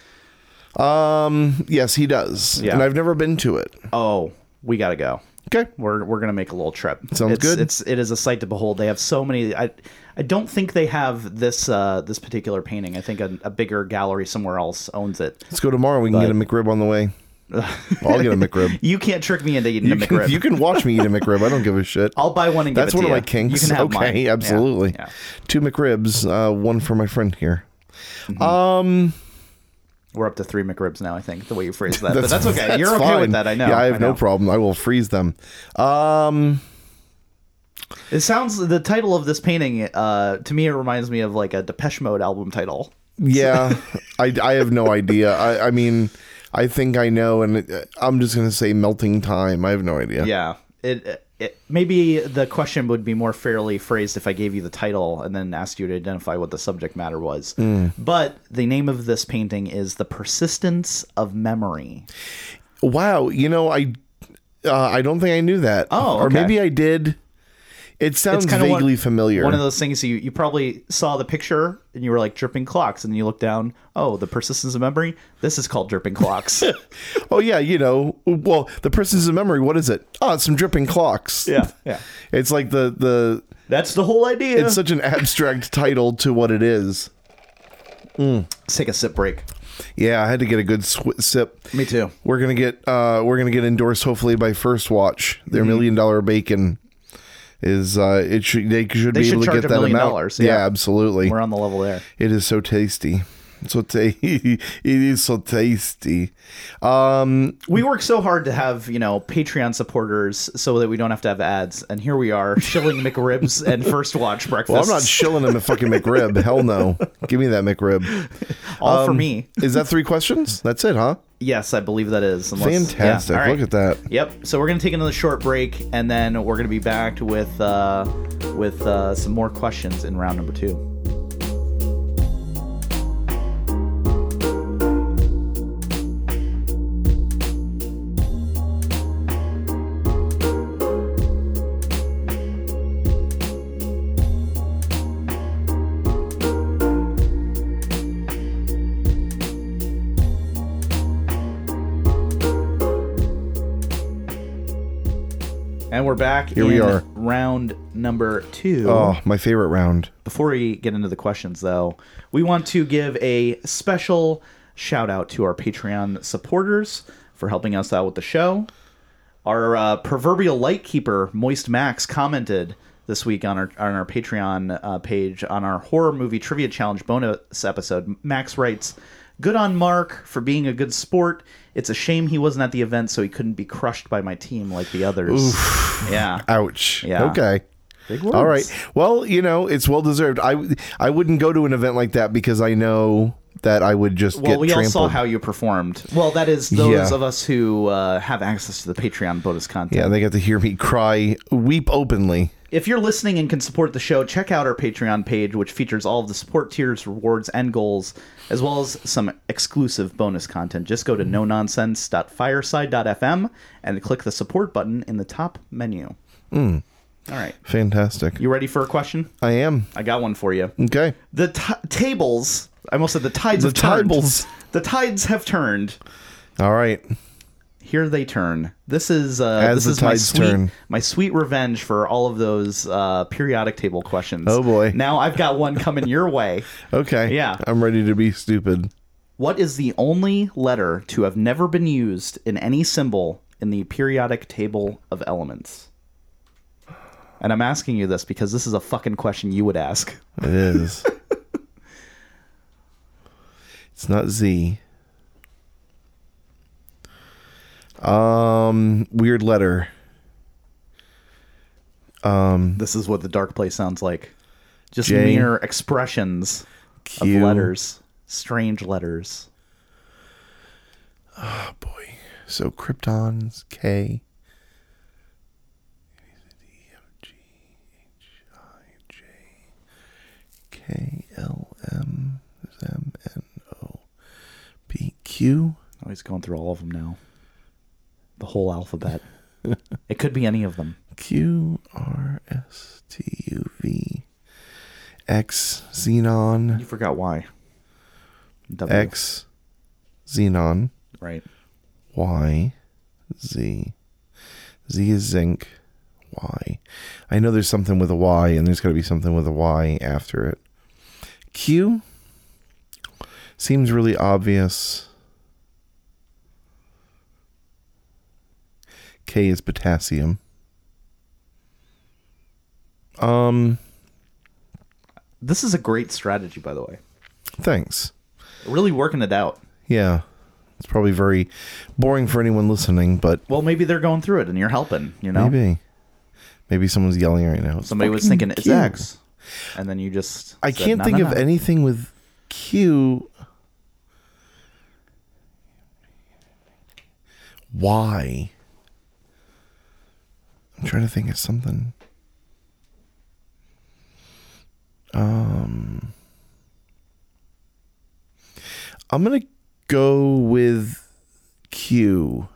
Um. Yes, he does. Yeah. And I've never been to it. Oh, we got to go. Okay. We're we're gonna make a little trip. Sounds it's, good. It's it is a sight to behold. They have so many. I I don't think they have this uh, this particular painting. I think a, a bigger gallery somewhere else owns it. Let's go tomorrow. We can But- get a McRib on the way. I'll get a McRib. You can't trick me into eating You a can, McRib. you can watch me eat a McRib. I don't give a shit. I'll buy one and That's give it one to of my you. kinks. You can have Okay, mine. Yeah. absolutely. Yeah. Two McRibs, uh, one for my friend here. Mm-hmm. Um, We're up to three McRibs now. I think the way you phrased that, that's, but that's okay. that's You're okay fine. with that. I know. Yeah, I have I know. no problem. I will freeze them. Um, It sounds the title of this painting. Uh, to me, it reminds me of like a Depeche Mode album title. yeah, I, I have no idea. I, I mean, I think I know, and it, I'm just gonna say melting time. I have no idea. Yeah. It, it maybe the question would be more fairly phrased if I gave you the title and then asked you to identify what the subject matter was. Mm. But the name of this painting is The Persistence of Memory. Wow. You know, I uh, I don't think I knew that. Oh, or okay. maybe I did. It sounds kinda vaguely one, familiar. One of those things you you probably saw the picture and you were like dripping clocks, and you look down. Oh, The Persistence of Memory. This is called dripping clocks. Oh yeah, you know. Well, the person's in memory. What is it? Oh, it's some dripping clocks. Yeah, yeah. It's like the the. That's the whole idea. It's such an abstract title to what it is. Let's take a sip break. Yeah, I had to get a good sw- sip. Me too. We're gonna get uh we're gonna get endorsed hopefully by First Watch. Their Mm-hmm. million dollar bacon is uh it should they should They be should able to charge get a that million amount. dollars, Yeah, yeah. absolutely. We're on the level there. It is so tasty. So ta- it is so tasty. Um, We work so hard to have, you know, Patreon supporters so that we don't have to have ads. And here we are, shilling McRibs and First Watch breakfast. well, I'm not shilling him a fucking McRib. Hell no. Give me that McRib. All for Um, me. Is that three questions? That's it, huh? Yes, I believe that is. Unless- Fantastic. yeah, all right. Look at that. Yep. So we're gonna take another short break, and then we're gonna be back with uh, with uh, some more questions in round number two. And we're back. Here in we are. Round number two. Oh, my favorite round. Before we get into the questions, though, we want to give a special shout out to our Patreon supporters for helping us out with the show. Our uh, proverbial light keeper, Moist Max, commented this week on our on our Patreon uh, page on our horror movie trivia challenge bonus episode. Max writes, "Good on Mark for being a good sport. It's a shame he wasn't at the event, so he couldn't be crushed by my team like the others." Yeah. Ouch. Yeah. Okay. Big words. All right. Well, you know, it's well deserved. I I wouldn't go to an event like that because I know that I would just Well, get we all trampled. saw how you performed. Well, that is those Yeah. of us who uh, have access to the Patreon bonus content. Yeah, they got to hear me cry, weep openly. If you're listening and can support the show, check out our Patreon page, which features all of the support tiers, rewards, and goals, as well as some exclusive bonus content. Just go to no nonsense dot fireside dot f m and click the support button in the top menu. Mm. All right. Fantastic. You ready for a question? I am. I got one for you. Okay. The t- tables, I almost said the tides The have turned. tables. The tides have turned. All right. Here they turn. This is uh, As this the is my tides sweet, turn. my sweet revenge for all of those uh, periodic table questions. Oh, boy. Now I've got one coming your way. Okay. Yeah. I'm ready to be stupid. What is the only letter to have never been used in any symbol in the periodic table of elements? And I'm asking you this because this is a fucking question you would ask. It is. It's not Z. Um, weird letter. Um, This is what the dark place sounds like. Just J, mere expressions Q. of letters. Strange letters. Oh boy. So Krypton's K. K L M M N O P Q. Oh, he's going through all of them now. The whole alphabet. It could be any of them. Q R S T U V X Xenon You forgot why. W. X Xenon Right. Y Z Z is zinc Y. I know there's something with a Y and there's got to be something with a Y after it. Q seems really obvious. K is potassium. Um, This is a great strategy, by the way. thanks. Really working it out. Yeah. It's probably very boring for anyone listening, but Well, maybe they're going through it and you're helping, you know? maybe. Maybe someone's yelling right now. It's Somebody was fucking thinking, it's Q. X. And then you just I said, can't "No, think no, of no." anything with Q. Y. I'm trying to think of something. Um, I'm gonna go with Q.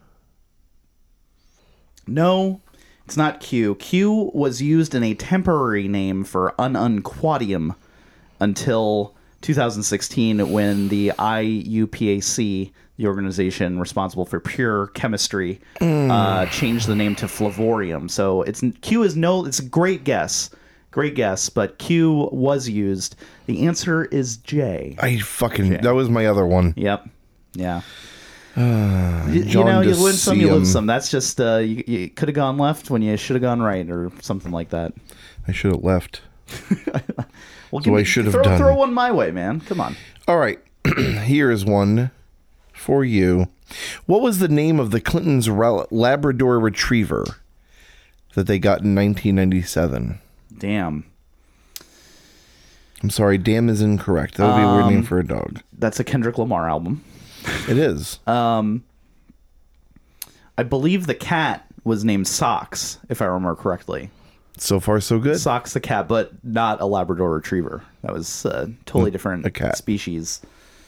No, it's not Q. Q was used in a temporary name for ununquadium until two thousand sixteen when the I U P A C, the organization responsible for pure chemistry, uh, changed the name to flavorium. So it's Q is no, it's a great guess. Great guess, but Q was used. The answer is J. I fucking that was my other one. Yep. Yeah. you, you know, you win some, you lose some. That's just uh, you, you could have gone left when you should have gone right, or something like that. I should have left. Well, So I should have throw, done. Throw one my way, man. Come on. All right, here is one for you. What was the name of the Clintons' Ra- Labrador Retriever that they got in nineteen ninety-seven? Damn. I'm sorry, damn is incorrect. That would be a weird Um, name for a dog. That's a Kendrick Lamar album. It is. Um, I believe the cat was named Socks, if I remember correctly. So far, so good. Socks the cat, but not a Labrador Retriever. That was a totally different a cat. species.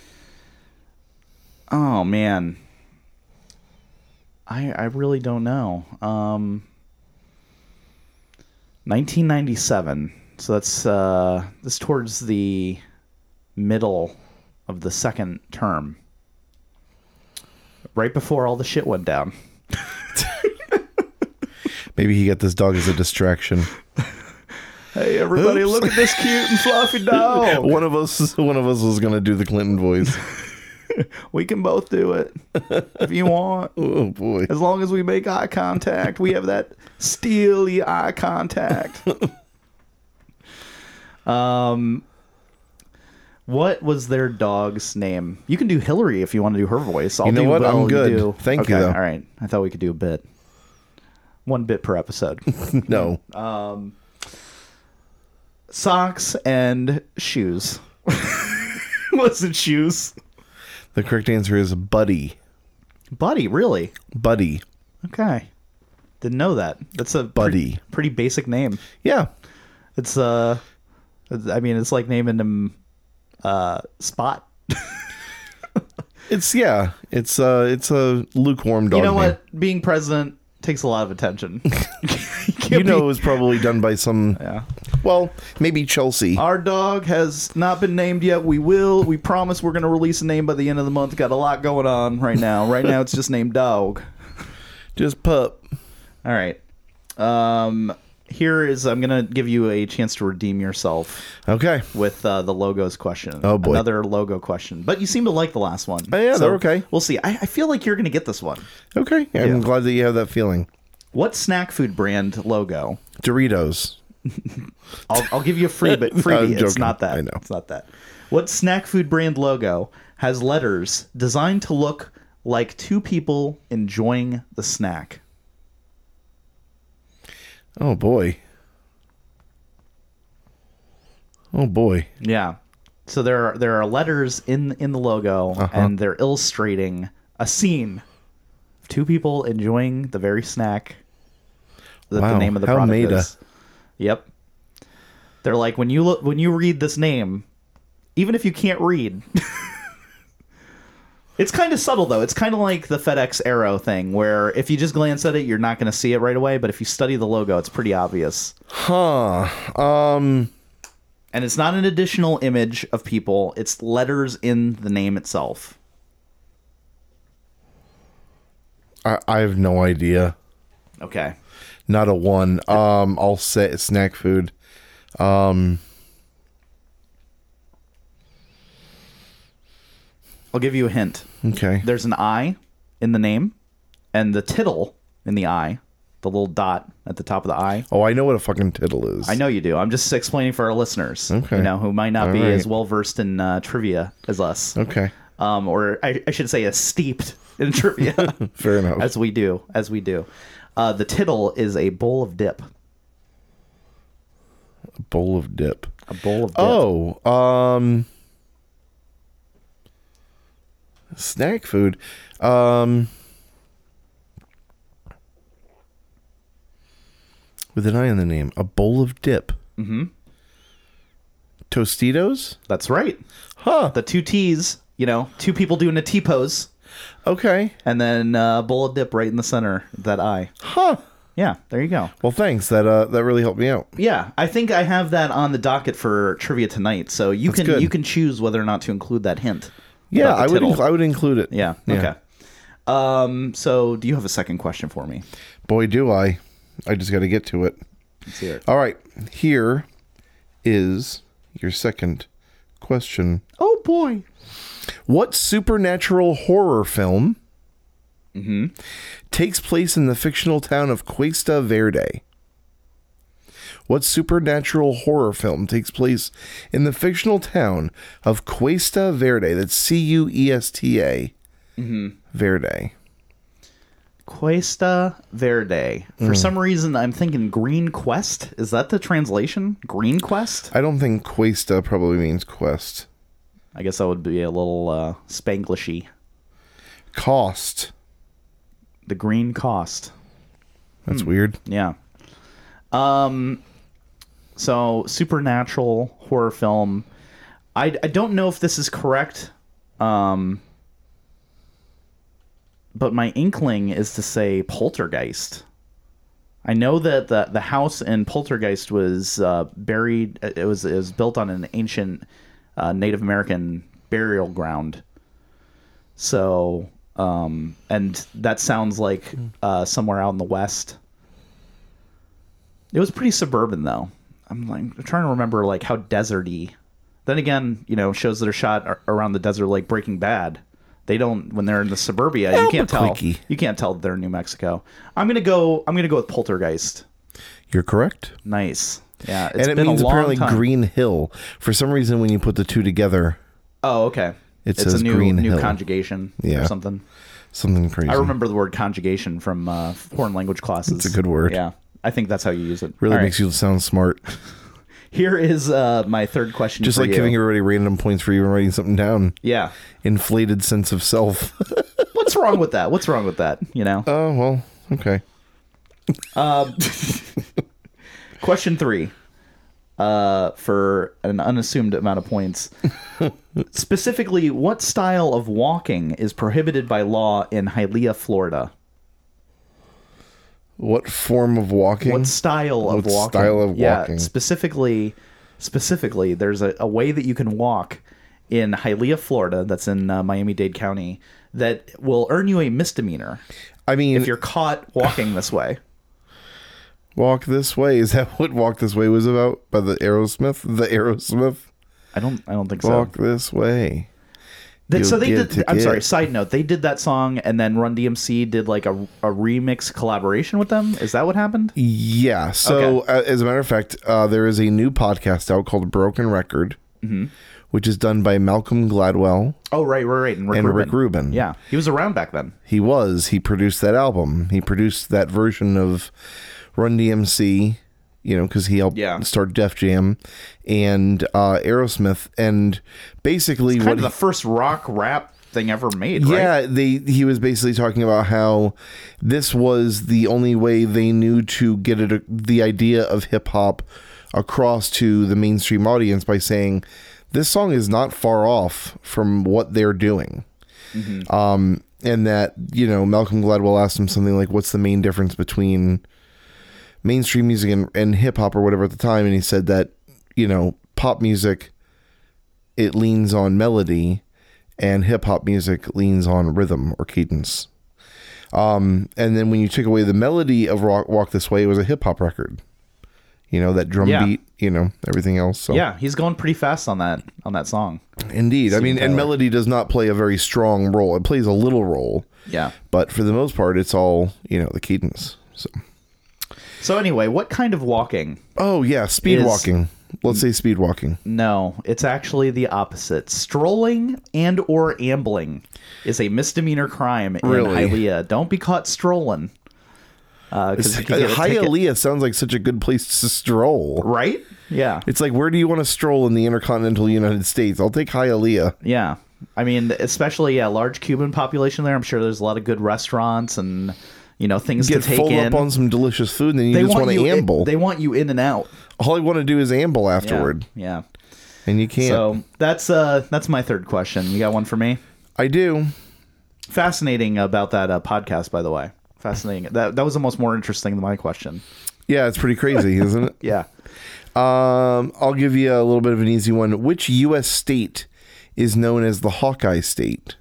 Oh, man. I I really don't know. Um, nineteen ninety-seven. So that's uh, that's towards the middle of the second term. Right before all the shit went down. Maybe he got this dog as a distraction. Hey, everybody, Oops. look at this cute and fluffy dog. One of us, one of us was going to do the Clinton voice. We can both do it if you want. Oh boy! As long as we make eye contact, we have that steely eye contact. um, what was their dog's name? You can do Hillary if you want to do her voice. I'll You know do, what? I'm I'll good. do- Thank you, Okay, though. All right. I thought we could do a bit. One bit per episode. No. Socks and shoes. Was it shoes? The correct answer is Buddy. Buddy, really? Buddy. Okay. Didn't know that. That's a Buddy. Pretty, pretty basic name. Yeah. It's uh I mean it's like naming him uh Spot. It's yeah. It's uh it's a lukewarm dog. You know name. what? Being president takes a lot of attention. You can't you know it was probably done by some. Yeah. Well, maybe Chelsea. Our dog has not been named yet. We will. We promise we're going to release a name by the end of the month. Got a lot going on right now. Right now, it's just named Dog. Just pup. All right. Um, here is, I'm going to give you a chance to redeem yourself Okay. with uh, the logos question. Oh, boy. Another logo question. But you seem to like the last one. Oh, yeah, they're okay. We'll see. I, I feel like you're going to get this one. Okay. I'm Yeah. glad that you have that feeling. What snack food brand logo? Doritos. I'll, I'll give you a free, but freebie. I'm It's joking. not that. I know. It's not that. What snack food brand logo has letters designed to look like two people enjoying the snack? Oh, boy. Oh, boy. Yeah. So there are there are letters in in the logo, Uh-huh. and they're illustrating a scene of two people enjoying the very snack that Wow, the name of the how product meta. is. Yep. They're like, when you look when you read this name, even if you can't read. It's kind of subtle, though. It's kind of like the FedEx Arrow thing, where if you just glance at it, you're not going to see it right away. But if you study the logo, it's pretty obvious. Huh. Um. And it's not an additional image of people. It's letters in the name itself. I, I have no idea. Okay. Not a one. Um. I'll say snack food. Um. I'll give you a hint. Okay. There's an I in the name, and the tittle in the I, the little dot at the top of the I. Oh, I know what a fucking tittle is. I know you do. I'm just explaining for our listeners, Okay. you know, who might not All be right. as well versed in uh, trivia as us. Okay. Um, or I, I should say, as steeped in trivia Fair enough. as we do, as we do. Uh, the tittle is a bowl of dip. A bowl of dip. A bowl of dip. Oh. Um. Snack food. Um. With an I in the name. A bowl of dip. Mm-hmm. Tostitos? That's right. Huh. The two T's, you know, two people doing a T pose, Okay. and then uh, a bowl of dip right in the center, that I. Huh. Yeah, there you go. Well, thanks. That uh, that really helped me out. Yeah, I think I have that on the docket for trivia tonight, so you That's can good. you can choose whether or not to include that hint. Yeah, about the I would. tittle. Inc- I would include it. Yeah. Yeah. Okay. Um. So, do you have a second question for me? Boy, do I! I just got to get to it. Let's hear it. All right. Here is your second question. Oh boy. What supernatural horror film Mm-hmm. takes place in the fictional town of Cuesta Verde? What supernatural horror film takes place in the fictional town of Cuesta Verde? That's C U E S T A. Mm-hmm. Verde. Cuesta Verde. For Mm. some reason, I'm thinking Green Quest. Is that the translation? Green Quest? I don't think Cuesta probably means quest. I guess that would be a little uh, Spanglishy. Cost. The Green Cost. That's weird. Yeah. Um. So, supernatural horror film. I, I don't know if this is correct. Um. But my inkling is to say Poltergeist. I know that the the house in Poltergeist was uh, buried. It was it was built on an ancient uh, Native American burial ground. So, um, and that sounds like uh, somewhere out in the West. It was pretty suburban, though. I'm like I'm trying to remember like how deserty. Then again, you know, shows that are shot ar- around the desert, like Breaking Bad. They don't when they're in the suburbia. You can't tell. Albuquerque. You can't tell they're in New Mexico. I'm gonna go. I'm gonna go with Poltergeist. You're correct. Nice. Yeah, it's and it been means a long apparently time. Green Hill. For some reason, when you put the two together, Oh, okay. It it's says a new Green new Hill. conjugation Yeah. or something. something crazy. I remember the word conjugation from uh, foreign language classes. It's a good word. Yeah, I think that's how you use it. Really All right. makes you sound smart. Here is uh, my third question. Just for like you. giving everybody random points for even writing something down. Yeah. Inflated sense of self. What's wrong with that? What's wrong with that? You know. Oh, well, okay. Um, question three. Uh, for an unassumed amount of points. Specifically, what style of walking is prohibited by law in Hialeah, Florida? What form of walking? What style of What walking? style of yeah, walking? specifically, specifically, there's a, a way that you can walk in Hialeah, Florida, that's in uh, Miami-Dade County, that will earn you a misdemeanor I mean, if you're caught walking this way. Walk This Way. Is that what Walk This Way was about by the Aerosmith? The Aerosmith? I don't. I don't think Walk so. This Way. That, so they You'll did. get I'm to sorry. get- Side note: they did that song, and then Run D M C did like a, a remix collaboration with them. Is that what happened? Yeah. So, Okay. uh, as a matter of fact, uh, there is a new podcast out called Broken Record, Mm-hmm. which is done by Malcolm Gladwell. Oh, right, right, right. And Rick And Rubin. Rick Rubin. Yeah, he was around back then. He was. He produced that album. He produced that version of Run D M C, you know, because he helped Yeah. start Def Jam and uh, Aerosmith. And basically, Kind what of the first rock rap thing ever made, right? Yeah, they he was basically talking about how this was the only way they knew to get it the idea of hip hop across to the mainstream audience by saying this song is not far off from what they're doing. Mm-hmm. Um, and that, you know, Malcolm Gladwell asked him something like, what's the main difference between mainstream music and, and hip hop or whatever at the time? And he said that, you know, pop music, it leans on melody, and hip hop music leans on rhythm or cadence. Um, and then when you took away the melody of Rock, Walk This Way, it was a hip hop record. You know, that drum Yeah. beat, you know, everything else. So. Yeah, he's going pretty fast on that on that song. Indeed. I mean, and Tyler. melody does not play a very strong role. It plays a little role, Yeah. but for the most part, it's all, you know, the cadence. So, So anyway, what kind of walking? oh yeah, speed Is- walking. Let's say speed walking. No, it's actually the opposite. Strolling and or ambling is a misdemeanor crime in Really? Hialeah. Don't be caught strolling. Uh, 'cause you could get a ticket. Hialeah sounds like such a good place to stroll. Right? Yeah. It's like, where do you want to stroll in the intercontinental United States? I'll take Hialeah. Yeah. I mean, especially yeah, large Cuban population there. I'm sure there's a lot of good restaurants and you know things Get to take full in. up on some delicious food, and then you just want you to amble. They want you in and out. All I want to do is amble Yeah. afterward, Yeah. and you can't. So that's uh that's my third question. You got one for me? I do. Fascinating about that uh, podcast, by the way. Fascinating. That that was almost more interesting than my question. Yeah, it's pretty crazy, isn't it? Yeah. Um, I'll give you a little bit of an easy one. Which U S state is known as the Hawkeye State?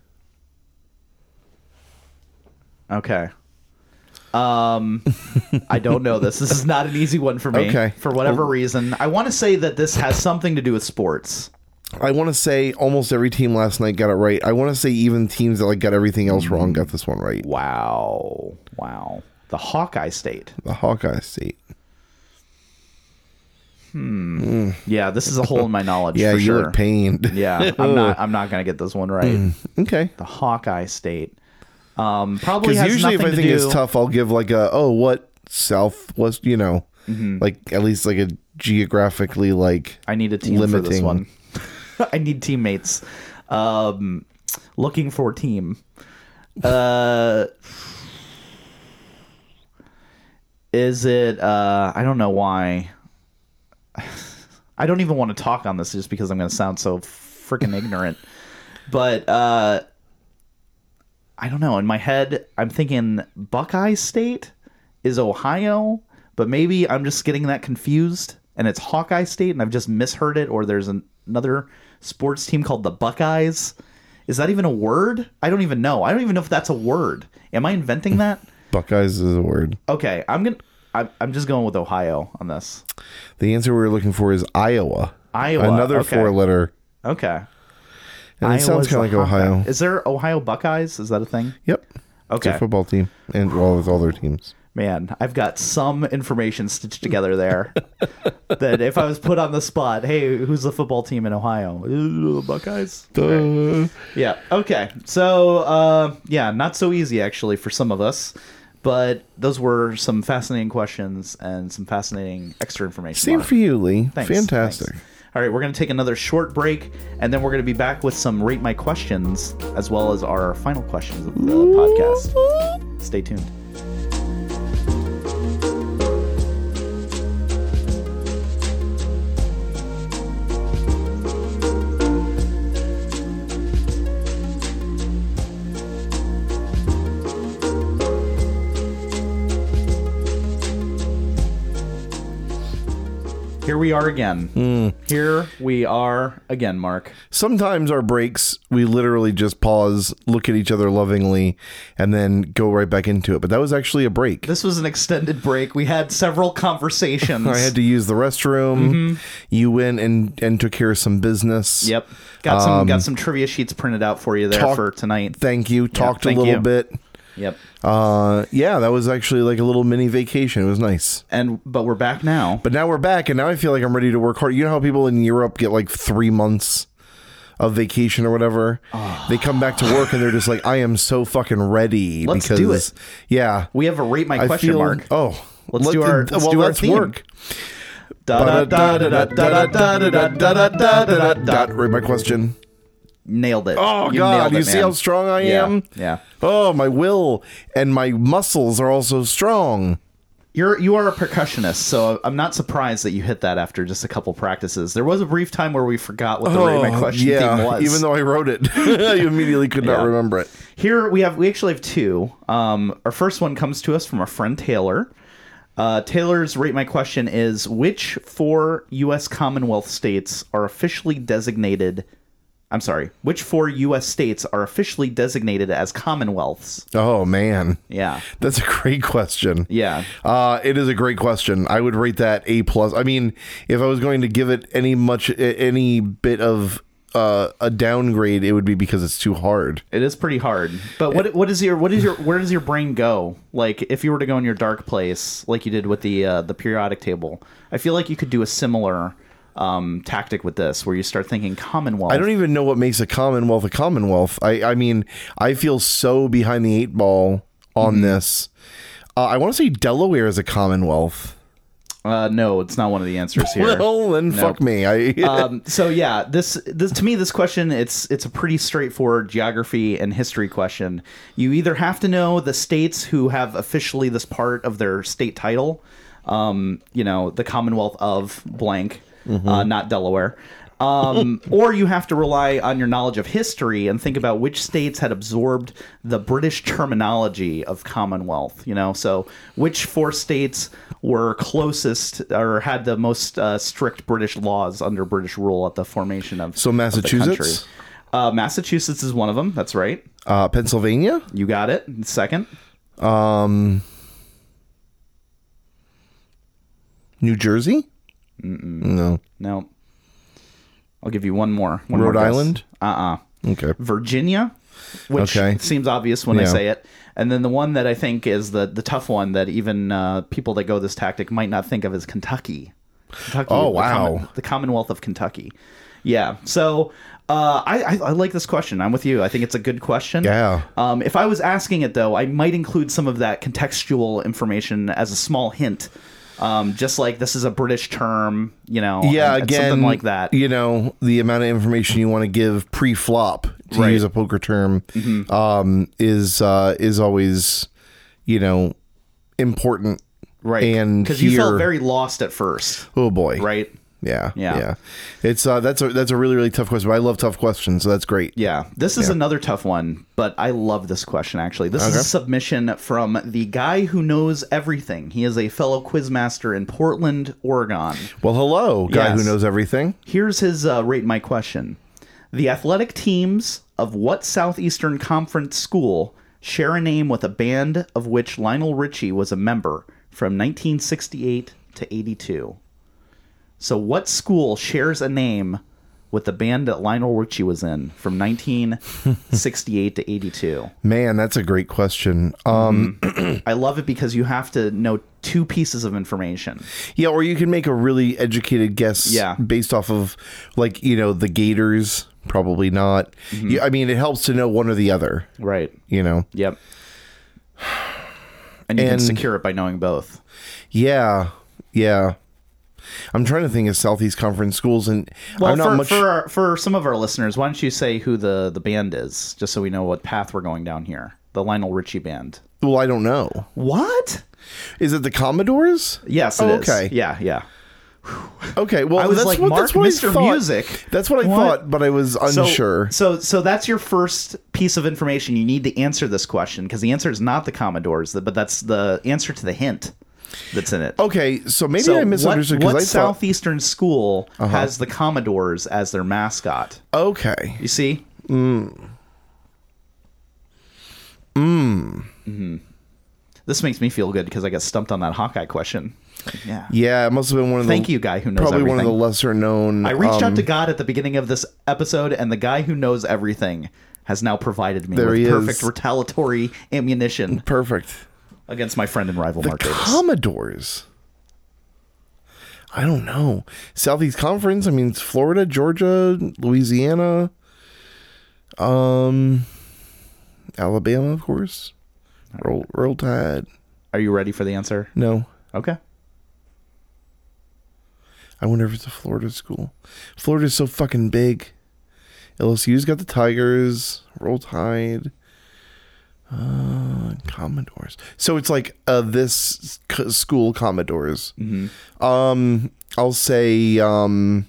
Okay. Um, I don't know this. This is not an easy one for me. Okay. For whatever reason, I want to say that this has something to do with sports. I want to say almost every team last night got it right. I want to say even teams that like got everything else wrong got this one right. Wow. Wow. The Hawkeye State. The Hawkeye State. Yeah, this is a hole in my knowledge. Yeah, for you sure. look pained. Yeah, I'm not. I'm not gonna get this one right. Okay. The Hawkeye State. Um, probably Because has usually if nothing I to think do. it's tough, I'll give like a, oh, what Southwest, you know, Mm-hmm. like at least like a geographically like I need a team for this limiting. one. I need teammates. Um, looking for a team. Uh, is it? Uh, I don't know why. I don't even want to talk on this just because I'm going to sound so freaking ignorant. But uh, I don't know. In my head, I'm thinking Buckeye State is Ohio, but maybe I'm just getting that confused, and it's Hawkeye State, and I've just misheard it, or there's an, another sports team called the Buckeyes. Is that even a word? I don't even know. I don't even know if that's a word. Am I inventing that? Buckeyes is a word. Okay, I'm gonna. I'm I'm just going with Ohio on this. The answer we were looking for is Iowa. Iowa, Another okay. four letter. Okay. And it sounds Iowa's kind of like the Hawkeye. Ohio. Is there Ohio Buckeyes? Is that a thing? Yep. It's Okay. a football team. And well, with all their teams. Man, I've got some information stitched together there that if I was put on the spot, hey, who's the football team in Ohio? Uh, Buckeyes? Duh. Yeah. Okay. So, uh, yeah, not so easy actually for some of us, but those were some fascinating questions and some fascinating extra information. Same on it. for you, Lee. Thanks, Fantastic. thanks. All right, we're going to take another short break, and then we're going to be back with some Rate My Questions, as well as our final questions of the podcast. Stay tuned. Here we are again. Mm. Here we are again, Mark. Sometimes our breaks, we literally just pause, look at each other lovingly, and then go right back into it. But that was actually a break. This was an extended break. We had several conversations. I had to use the restroom. Mm-hmm. You went and, and took care of some business. Yep. Got some Um, got some trivia sheets printed out for you there talk- for tonight. Thank you. Talked thank a little you. bit. Yep. Uh, yeah, that was actually like a little mini vacation. It was nice. And but we're back now. But now we're back, and now I feel like I'm ready to work hard. You know how people in Europe get like three months of vacation or whatever? Oh. They come back to work and they're just like, I am so fucking ready. Let's because, do it. Yeah. We have a rate my I question feel, mark. Oh. Let's let- do our let's well, do our let's theme. work. Da da da da da da da da da da da da da. Read my question. Nailed it. Oh, You God. nailed You it, see man. how strong I Yeah, am? Yeah. Oh, my will and my muscles are also strong. You're you are a percussionist, so I'm not surprised that you hit that after just a couple practices. There was a brief time where we forgot what the rate my question yeah, theme was. even though I wrote it. I immediately could not Yeah. remember it. Here we have we actually have two. Um, our first one comes to us from our friend Taylor. Uh, Taylor's rate my question is: which four U S Commonwealth states are officially designated? I'm sorry, which four U S states are officially designated as Commonwealths? Oh, man. Yeah, That's a great question. yeah. Uh, it is a great question. I would rate that A plus. I mean, if I was going to give it any much any bit of uh, a downgrade, it would be because it's too hard. It is pretty hard. But what what is your what is your where does your brain go? Like if you were to go in your dark place, like you did with the uh, the periodic table, I feel like you could do a similar um, tactic with this, where you start thinking Commonwealth. I don't even know what makes a Commonwealth a Commonwealth. I, I mean, I feel so behind the eight ball on Mm-hmm. this. Uh, I want to say Delaware is a Commonwealth. Uh, no, it's not one of the answers here. Well, then fuck me. I um, so yeah, this this to me this question it's it's a pretty straightforward geography and history question. You either have to know the states who have officially this part of their state title, um, you know, the Commonwealth of blank, uh, not Delaware. Um, or you have to rely on your knowledge of history and think about which states had absorbed the British terminology of Commonwealth. You know, so which four states were closest or had the most uh, strict British laws under British rule at the formation of So of the Massachusetts? country. Uh, Massachusetts is one of them. That's right. uh, Pennsylvania? You got it. Second. Um, New Jersey? No. No. I'll give you one more. One Rhode more guess. Island? Uh-uh. Okay. Virginia, which Okay. seems obvious when I Yeah. say it. And then the one that I think is the, the tough one that even uh, people that go this tactic might not think of is Kentucky. Kentucky. Oh, the wow. Common- the Commonwealth of Kentucky. Yeah. So uh, I, I, I like this question. I'm with you. I think it's a good question. Yeah. Um, if I was asking it, though, I might include some of that contextual information as a small hint. Um, just like this is a British term, you know, Yeah, and- and again, something like that. You know, the amount of information you want to give pre-flop, to Right. Mm-hmm. use a poker term, um, is uh, is always, you know, important. Right. And because you felt here- very lost at first, Oh boy. right? Yeah. Yeah. Yeah. It's uh, that's a that's a really really tough question. But I love tough questions, so that's great. Yeah. This is Yeah. another tough one, but I love this question, actually. This is Okay. a submission from the guy who knows everything. He is a fellow quizmaster in Portland, Oregon. Well, hello, guy Yes. who knows everything. Here's his uh, rate my question. The athletic teams of what Southeastern Conference school share a name with a band of which Lionel Richie was a member from nineteen sixty-eight to eighty-two? So what school shares a name with the band that Lionel Richie was in from nineteen sixty-eight to eighty-two? Man, that's a great question. Um, I love it because you have to know two pieces of information. yeah, or you can make a really educated guess. Yeah. Based off of, like, you know, the Gators. Probably not. Yeah, I mean, it helps to know one or the other. Right. You know. Yep. And you And- can secure it by knowing both. Yeah. Yeah. I'm trying to think of Southeast Conference schools, and Well, I'm not for, much. for, our, for some of our listeners, why don't you say who the, the band is, just so we know what path we're going down here? The Lionel Richie band. well, I don't know. What? Is it the Commodores? Yes, it Oh, is. okay. Yeah, yeah. Okay. Well, I was that's like, what, Mark, that's what Mister I thought. Music. That's what I What? thought, but I was So, unsure. so, so that's your first piece of information. You need to answer this question because the answer is not the Commodores, but that's the answer to the hint. that's in it. Okay, so maybe So I misunderstood What, what because I thought. Southeastern school has the Commodores as their mascot? Okay. You see? Mm. Mm. This makes me feel good because I got stumped on that Hawkeye question. Yeah. Yeah, it must have been one of the. Thank you, guy who knows Probably everything. one of the lesser known. I reached um, out to God at the beginning of this episode, and the guy who knows everything has now provided me There with he perfect is. retaliatory ammunition Perfect. against my friend and rival The Mark Davis. Commodores. I don't know. Southeast Conference. I mean, it's Florida, Georgia, Louisiana, um, Alabama, of course. Roll, roll Tide. Are you ready for the answer? No. Okay. I wonder if it's a Florida school. Florida's so fucking big. L S U's got the Tigers. Roll Tide. Uh, Commodores. So it's like uh, this c- school Commodores. Mm-hmm. Um, I'll say. Um,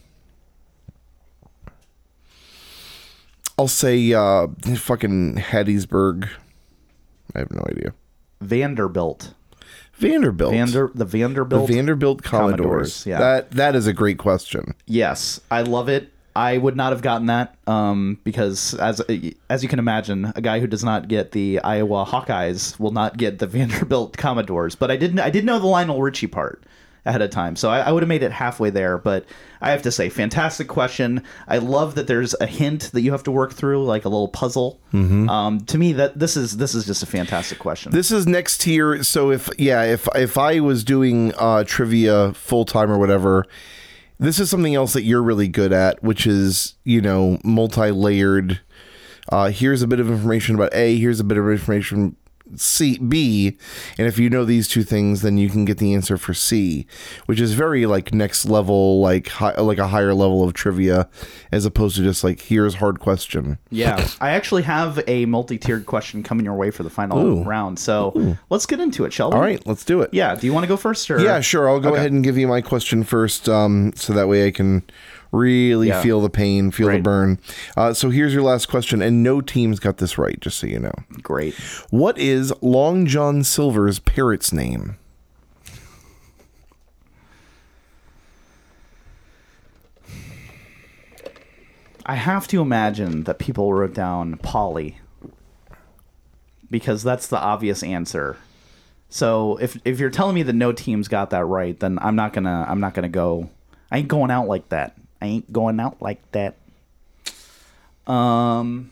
I'll say. Uh, fucking Hattiesburg. I have no idea. Vanderbilt. Vanderbilt. Vander the the Vanderbilt. Vanderbilt Commodores. Commodores, yeah. That that is a great question. Yes, I love it. I would not have gotten that um, because, as as you can imagine, a guy who does not get the Iowa Hawkeyes will not get the Vanderbilt Commodores. But I didn't. I did know the Lionel Richie part ahead of time, so I, I would have made it halfway there. But I have to say, fantastic question. I love that there's a hint that you have to work through, like a little puzzle. Mm-hmm. Um, to me, that this is this is just a fantastic question. This is next tier. So if yeah, if if I was doing uh, trivia full time or whatever, this is something else that you're really good at, which is, you know, multi-layered. Uh, here's a bit of information about A. Here's a bit of information C, B, and if you know these two things, then you can get the answer for C, which is very like next level, like high, like a higher level of trivia, as opposed to just like here's hard question. Yeah, I actually have a multi-tiered question coming your way for the final Ooh. round. So Ooh. let's get into it, shall we? All right, let's do it. Yeah. Do you want to go first, or Yeah, sure. I'll go Okay. ahead and give you my question first, um, so that way I can really Yeah. feel the pain, feel the Great. burn. Uh, so here's your last question, and no team's got this right, just so you know. Great. What is Long John Silver's parrot's name? I have to imagine that people wrote down Polly because that's the obvious answer. So if if you're telling me that no teams got that right, then I'm not gonna I'm not gonna go. I ain't going out like that. I ain't going out like that. Um,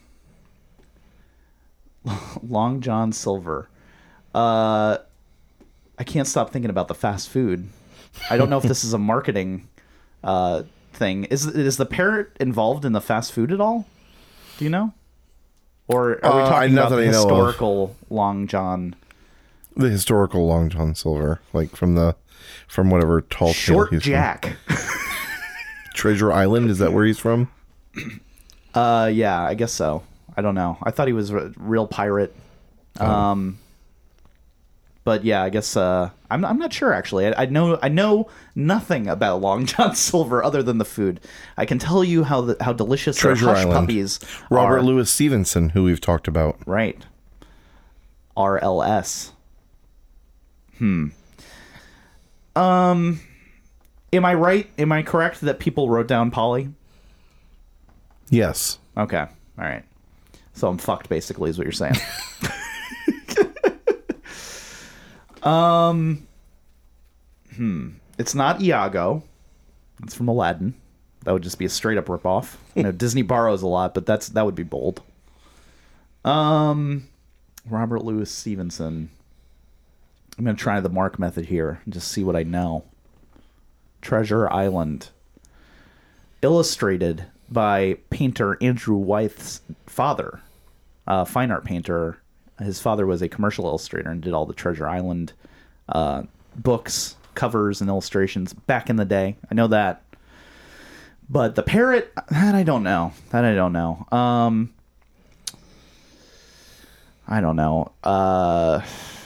Long John Silver. Uh, I can't stop thinking about the fast food. I don't know if this is a marketing uh, thing. Is is the parrot involved in the fast food at all? Do you know? Or are we Uh, talking not about that the I know of. historical Long John? The historical Long John Silver, like from the from whatever tall tale Short he's Jack. from. Treasure Island, is that where he's from? Uh, yeah, I guess so. I don't know. I thought he was a real pirate. Um, but yeah, I guess uh, I'm I'm not sure actually. I, I know I know nothing about Long John Silver other than the food. I can tell you how the, how delicious Treasure their hush Island. puppies Robert are. Louis Stevenson, who we've talked about. Right. R L S. Hmm. Um, am I right? Am I correct that people wrote down Polly? Yes. Okay. All right. So I'm fucked, basically, is what you're saying. um. Hmm. It's not Iago. It's from Aladdin. That would just be a straight up ripoff. You know, Disney borrows a lot, but that's that would be bold. Um, Robert Louis Stevenson. I'm gonna try the Mark method here and just see what I know. Treasure Island. Illustrated by painter Andrew Wyeth's father, a fine art painter. His father was a commercial illustrator and did all the Treasure Island uh, books, covers, and illustrations back in the day. I know that. But the parrot, that I don't know. That I don't know. Um, I don't know. Uh,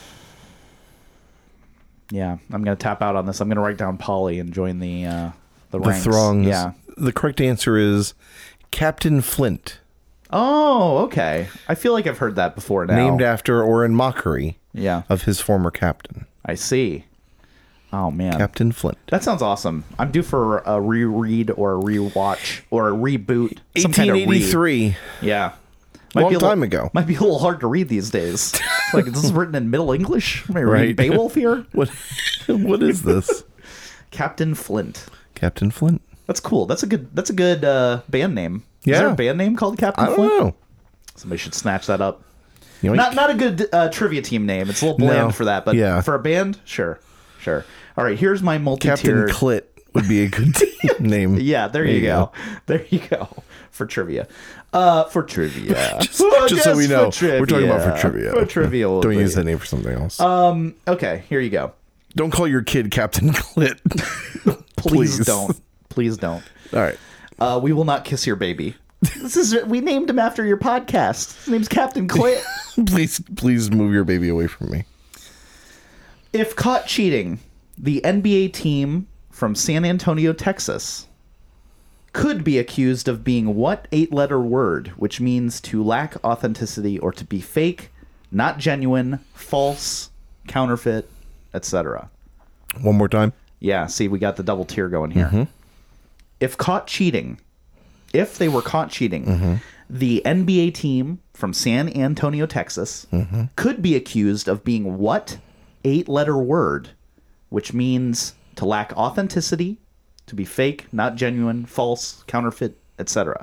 yeah, I'm going to tap out on this. I'm going to write down Polly and join the uh, the, The ranks. throngs. Yeah. The correct answer is Captain Flint. Oh, okay. I feel like I've heard that before now. Named after or in mockery Yeah, of his former captain. I see. Oh man, Captain Flint. that sounds awesome. I'm due for a reread or a rewatch or a reboot. Some kind eighteen of read. eighty-three. Yeah. Long be a time little, ago. Might be a little hard to read these days. Like, this is written in Middle English. Am I reading Right. Beowulf here? What? What is this? Captain Flint. Captain Flint. That's cool. That's a good. That's a good uh, band name. Is Yeah. there a band name called Captain I don't Flint? know. Somebody should snatch that up. Yoink. Not not a good uh, trivia team name. It's a little bland No. for that, but Yeah. for a band, sure, sure. All right, here's my Captain multi-tiered. Clit would be a good team name. Yeah, there, you go. There you go. For trivia. Uh, for trivia. Just, just so we know, we're talking about for trivia. For trivia. Don't use that name for something else. Um. Okay, here you go. Don't call your kid Captain Clit. Please, Please. don't. Please don't. All right. Uh, we will not kiss your baby. This is we named him after your podcast. His name's Captain Clit. Please, please move your baby away from me. If caught cheating, the N B A team from San Antonio, Texas, could be accused of being what eight-letter word, which means to lack authenticity or to be fake, not genuine, false, counterfeit, et cetera. One more time. Yeah, see, we got the double tier going here. Mm-hmm. If caught cheating, if they were caught cheating, Mm-hmm. the N B A team from San Antonio, Texas, Mm-hmm. could be accused of being what eight-letter word, which means to lack authenticity, to be fake, not genuine, false, counterfeit, et cetera.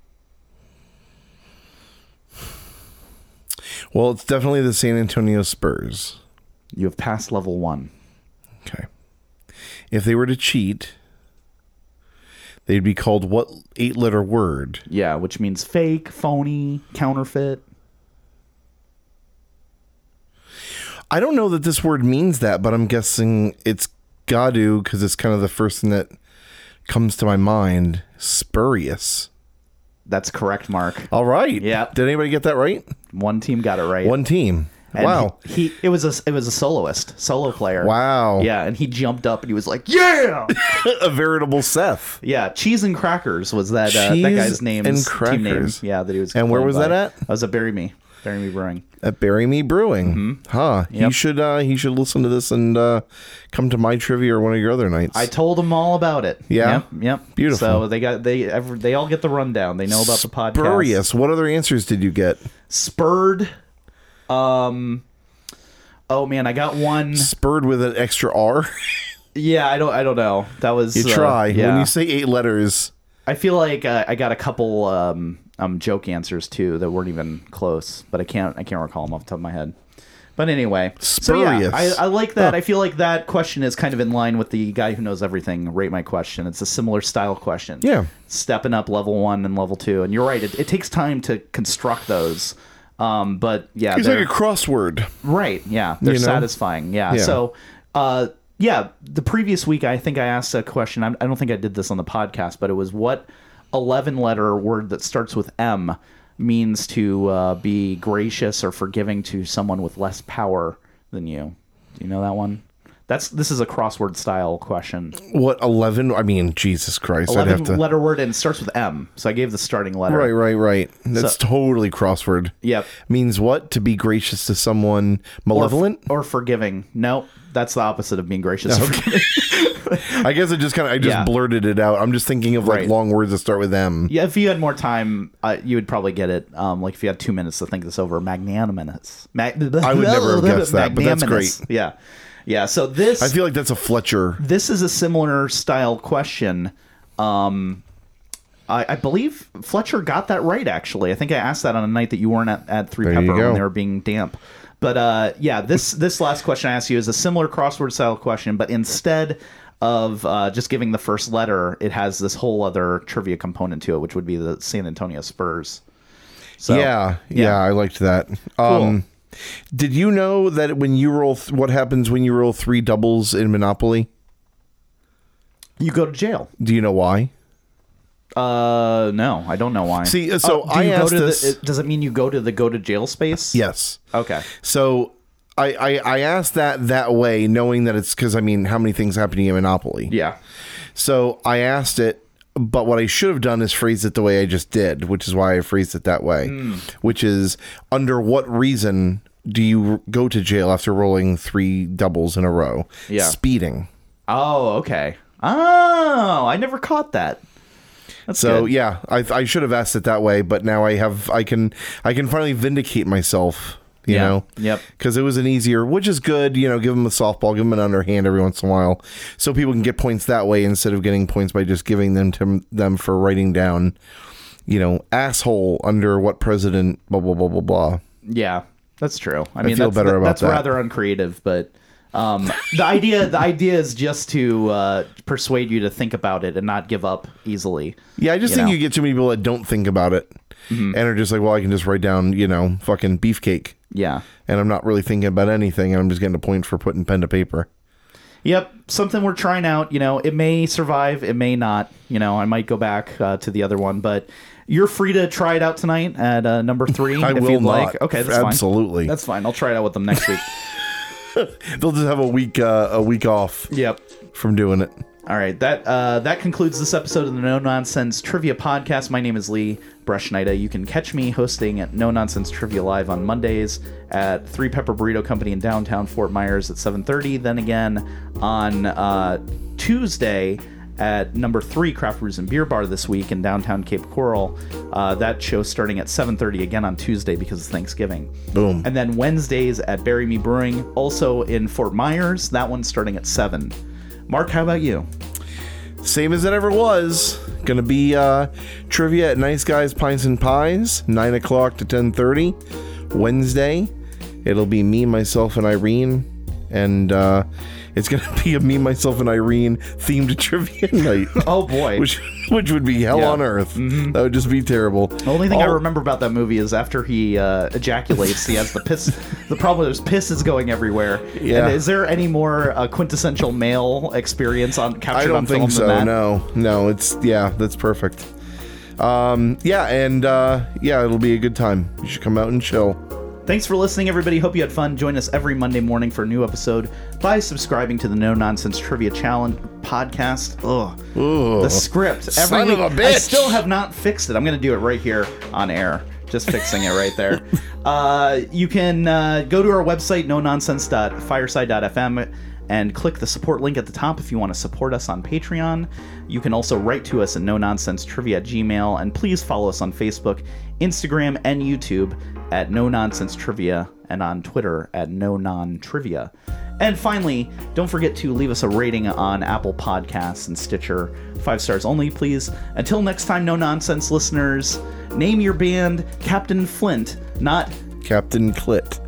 Well, it's definitely the San Antonio Spurs. You have passed level one. Okay. If they were to cheat, they'd be called what eight-letter word? Yeah, which means fake, phony, counterfeit. I don't know that this word means that, but I'm guessing it's Gadu because it's kind of the first thing that comes to my mind. Spurious. That's correct, Mark. All right. Yeah. Did anybody get that right? One team got it right. One team. And Wow. He, he it was a it was a soloist, solo player. Wow. Yeah, and he jumped up and he was like, "Yeah!" A veritable Seth. Yeah, Cheese and Crackers was that uh, that Cheese guy's name. and Team name. Crackers. Yeah, that he was. And where playing was by. that at? I was at Bury Me, Bury Me Brewing. At Bury Me Brewing. Huh. He Yep. should uh, he should listen to this and uh, come to my trivia or one of your other nights. I told them all about it. Yeah? Yep. Yep. Beautiful. So they got they every, they all get the rundown. They know about the podcast. Spurious. What other answers did you get? Spurred. Um. Oh man, I got one. Spurred with an extra R? Yeah, I don't. I don't know. That was. You uh, try. yeah. When you say eight letters. I feel like uh, I got a couple um, um, joke answers too that weren't even close, but I can't I can't recall them off the top of my head. But anyway, so yeah, Spurious. I, I like that. Huh. I feel like that question is kind of in line with the guy who knows everything. Rate my question. It's a similar style question. Yeah. Stepping up level one and level two, and you're right. It, it takes time to construct those. Um, but yeah, It's they're- like a crossword. right. Yeah, they're You know? satisfying. Yeah. Yeah. So, uh, yeah, the previous week I think I asked a question. I, I don't think I did this on the podcast, but it was what eleven-letter word that starts with M means to uh, be gracious or forgiving to someone with less power than you. Do you know that one? That's this is a crossword style question. What, eleven? I mean, Jesus Christ. I'd have to. eleven letter word and it starts with M. So I gave the starting letter. Right, right, right. That's So- totally crossword. Yep. Means what? To be gracious to someone malevolent? Or, or forgiving. No, that's the opposite of being gracious. Okay. I guess it just kind of, I just Yeah. blurted it out. I'm just thinking of like Right. long words that start with M. Yeah, if you had more time, uh, you would probably get it. Um, like if you had two minutes to think this over, magnanimous. Mag- I would never have guessed that, but that's magnanimous. great. Yeah, yeah. So this, I feel like that's a Fletcher. this is a similar style question. Um, I, I believe Fletcher got that right. Actually, I think I asked that on a night that you weren't at, at Three There you Pepper go. when they were being damp. But uh, yeah, this this last question I asked you is a similar crossword style question, but instead of uh, just giving the first letter, it has this whole other trivia component to it, which would be the San Antonio Spurs. So, yeah, yeah, I liked that. Um, did you know that when you roll, th- what happens when you roll three doubles in Monopoly? You go to jail. Do you know why? Uh, no, I don't know why. See, uh, so do I you go asked to this- The, it- does it mean you go to the go to jail space? Yes. Okay. So I, I, I asked that that way, knowing that it's because, I mean, how many things happen in Monopoly? Yeah. So I asked it, but what I should have done is phrase it the way I just did, which is why I phrased it that way, Hmm. which is, under what reason do you go to jail after rolling three doubles in a row? Yeah. Speeding. Oh, okay. Oh, I never caught that. That's so good. yeah, I I should have asked it that way, but now I have I can I can finally vindicate myself. You Yeah. know, Yep. because it was an easier, which is good. You know, give them a softball, give them an underhand every once in a while, so people can get points that way instead of getting points by just giving them to them for writing down, you know, asshole under what president, blah blah blah blah blah. Yeah, that's true. I mean, feel that's, better that- about that's that. rather uncreative, but um, the idea the idea is just to uh, persuade you to think about it and not give up easily. Yeah, I just You think know? you get too many people that don't think about it and are just like, well, I can just write down, you know, fucking beefcake. Yeah. And I'm not really thinking about anything, and I'm just getting a point for putting pen to paper. Yep, something we're trying out. You know, it may survive, it may not. You know, I might go back uh, to the other one, but you're free to try it out tonight at uh, number three I if will you'd not. like. Okay, that's fine. Absolutely. That's fine. I'll try it out with them next week. They'll just have a week uh, a week off Yep. from doing it. All right, that uh, that concludes this episode of the No Nonsense Trivia Podcast. My name is Lee Brushneida. You can catch me hosting at No Nonsense Trivia Live on Mondays at Three Pepper Burrito Company in downtown Fort Myers at seven thirty. Then again on uh, Tuesday at number three Craft Brews and Beer Bar this week in downtown Cape Coral. Uh, that show starting at seven thirty again on Tuesday because of Thanksgiving. Boom. And then Wednesdays at Bury Me Brewing, also in Fort Myers. That one's starting at seven. Mark, how about you? Same as it ever was. Gonna be uh, trivia at Nice Guys Pints and Pies, nine o'clock to ten thirty. Wednesday, it'll be me, myself, and Irene. And uh, it's gonna be a me, myself, and Irene themed trivia night. Oh boy. Which which would be hell Yeah. on earth. That would just be terrible. The only thing I All- remember about that movie is after he uh, ejaculates, he has the piss. The problem is piss is going everywhere. Yeah. And is there any more uh, quintessential male experience on captured I don't on film think so. than that? No, no, it's yeah, that's perfect. Um, yeah, and uh, yeah, it'll be a good time. You should come out and chill. Thanks for listening, everybody. Hope you had fun. Join us every Monday morning for a new episode by subscribing to the No Nonsense Trivia Challenge podcast. Ugh. Ooh. The script. Every Son week. of a I bitch. still have not fixed it. I'm going to do it right here on air. Just fixing it right there. Uh, you can uh, go to our website, no nonsense dot fireside dot f m, and click the support link at the top if you want to support us on Patreon. You can also write to us at no nonsense trivia at gmail, and please follow us on Facebook, Instagram, and YouTube at No Nonsense Trivia, and on Twitter at No Non Trivia. And finally, don't forget to leave us a rating on Apple Podcasts and Stitcher. Five stars only, please. Until next time, No Nonsense listeners, name your band Captain Flint, not Captain Clit.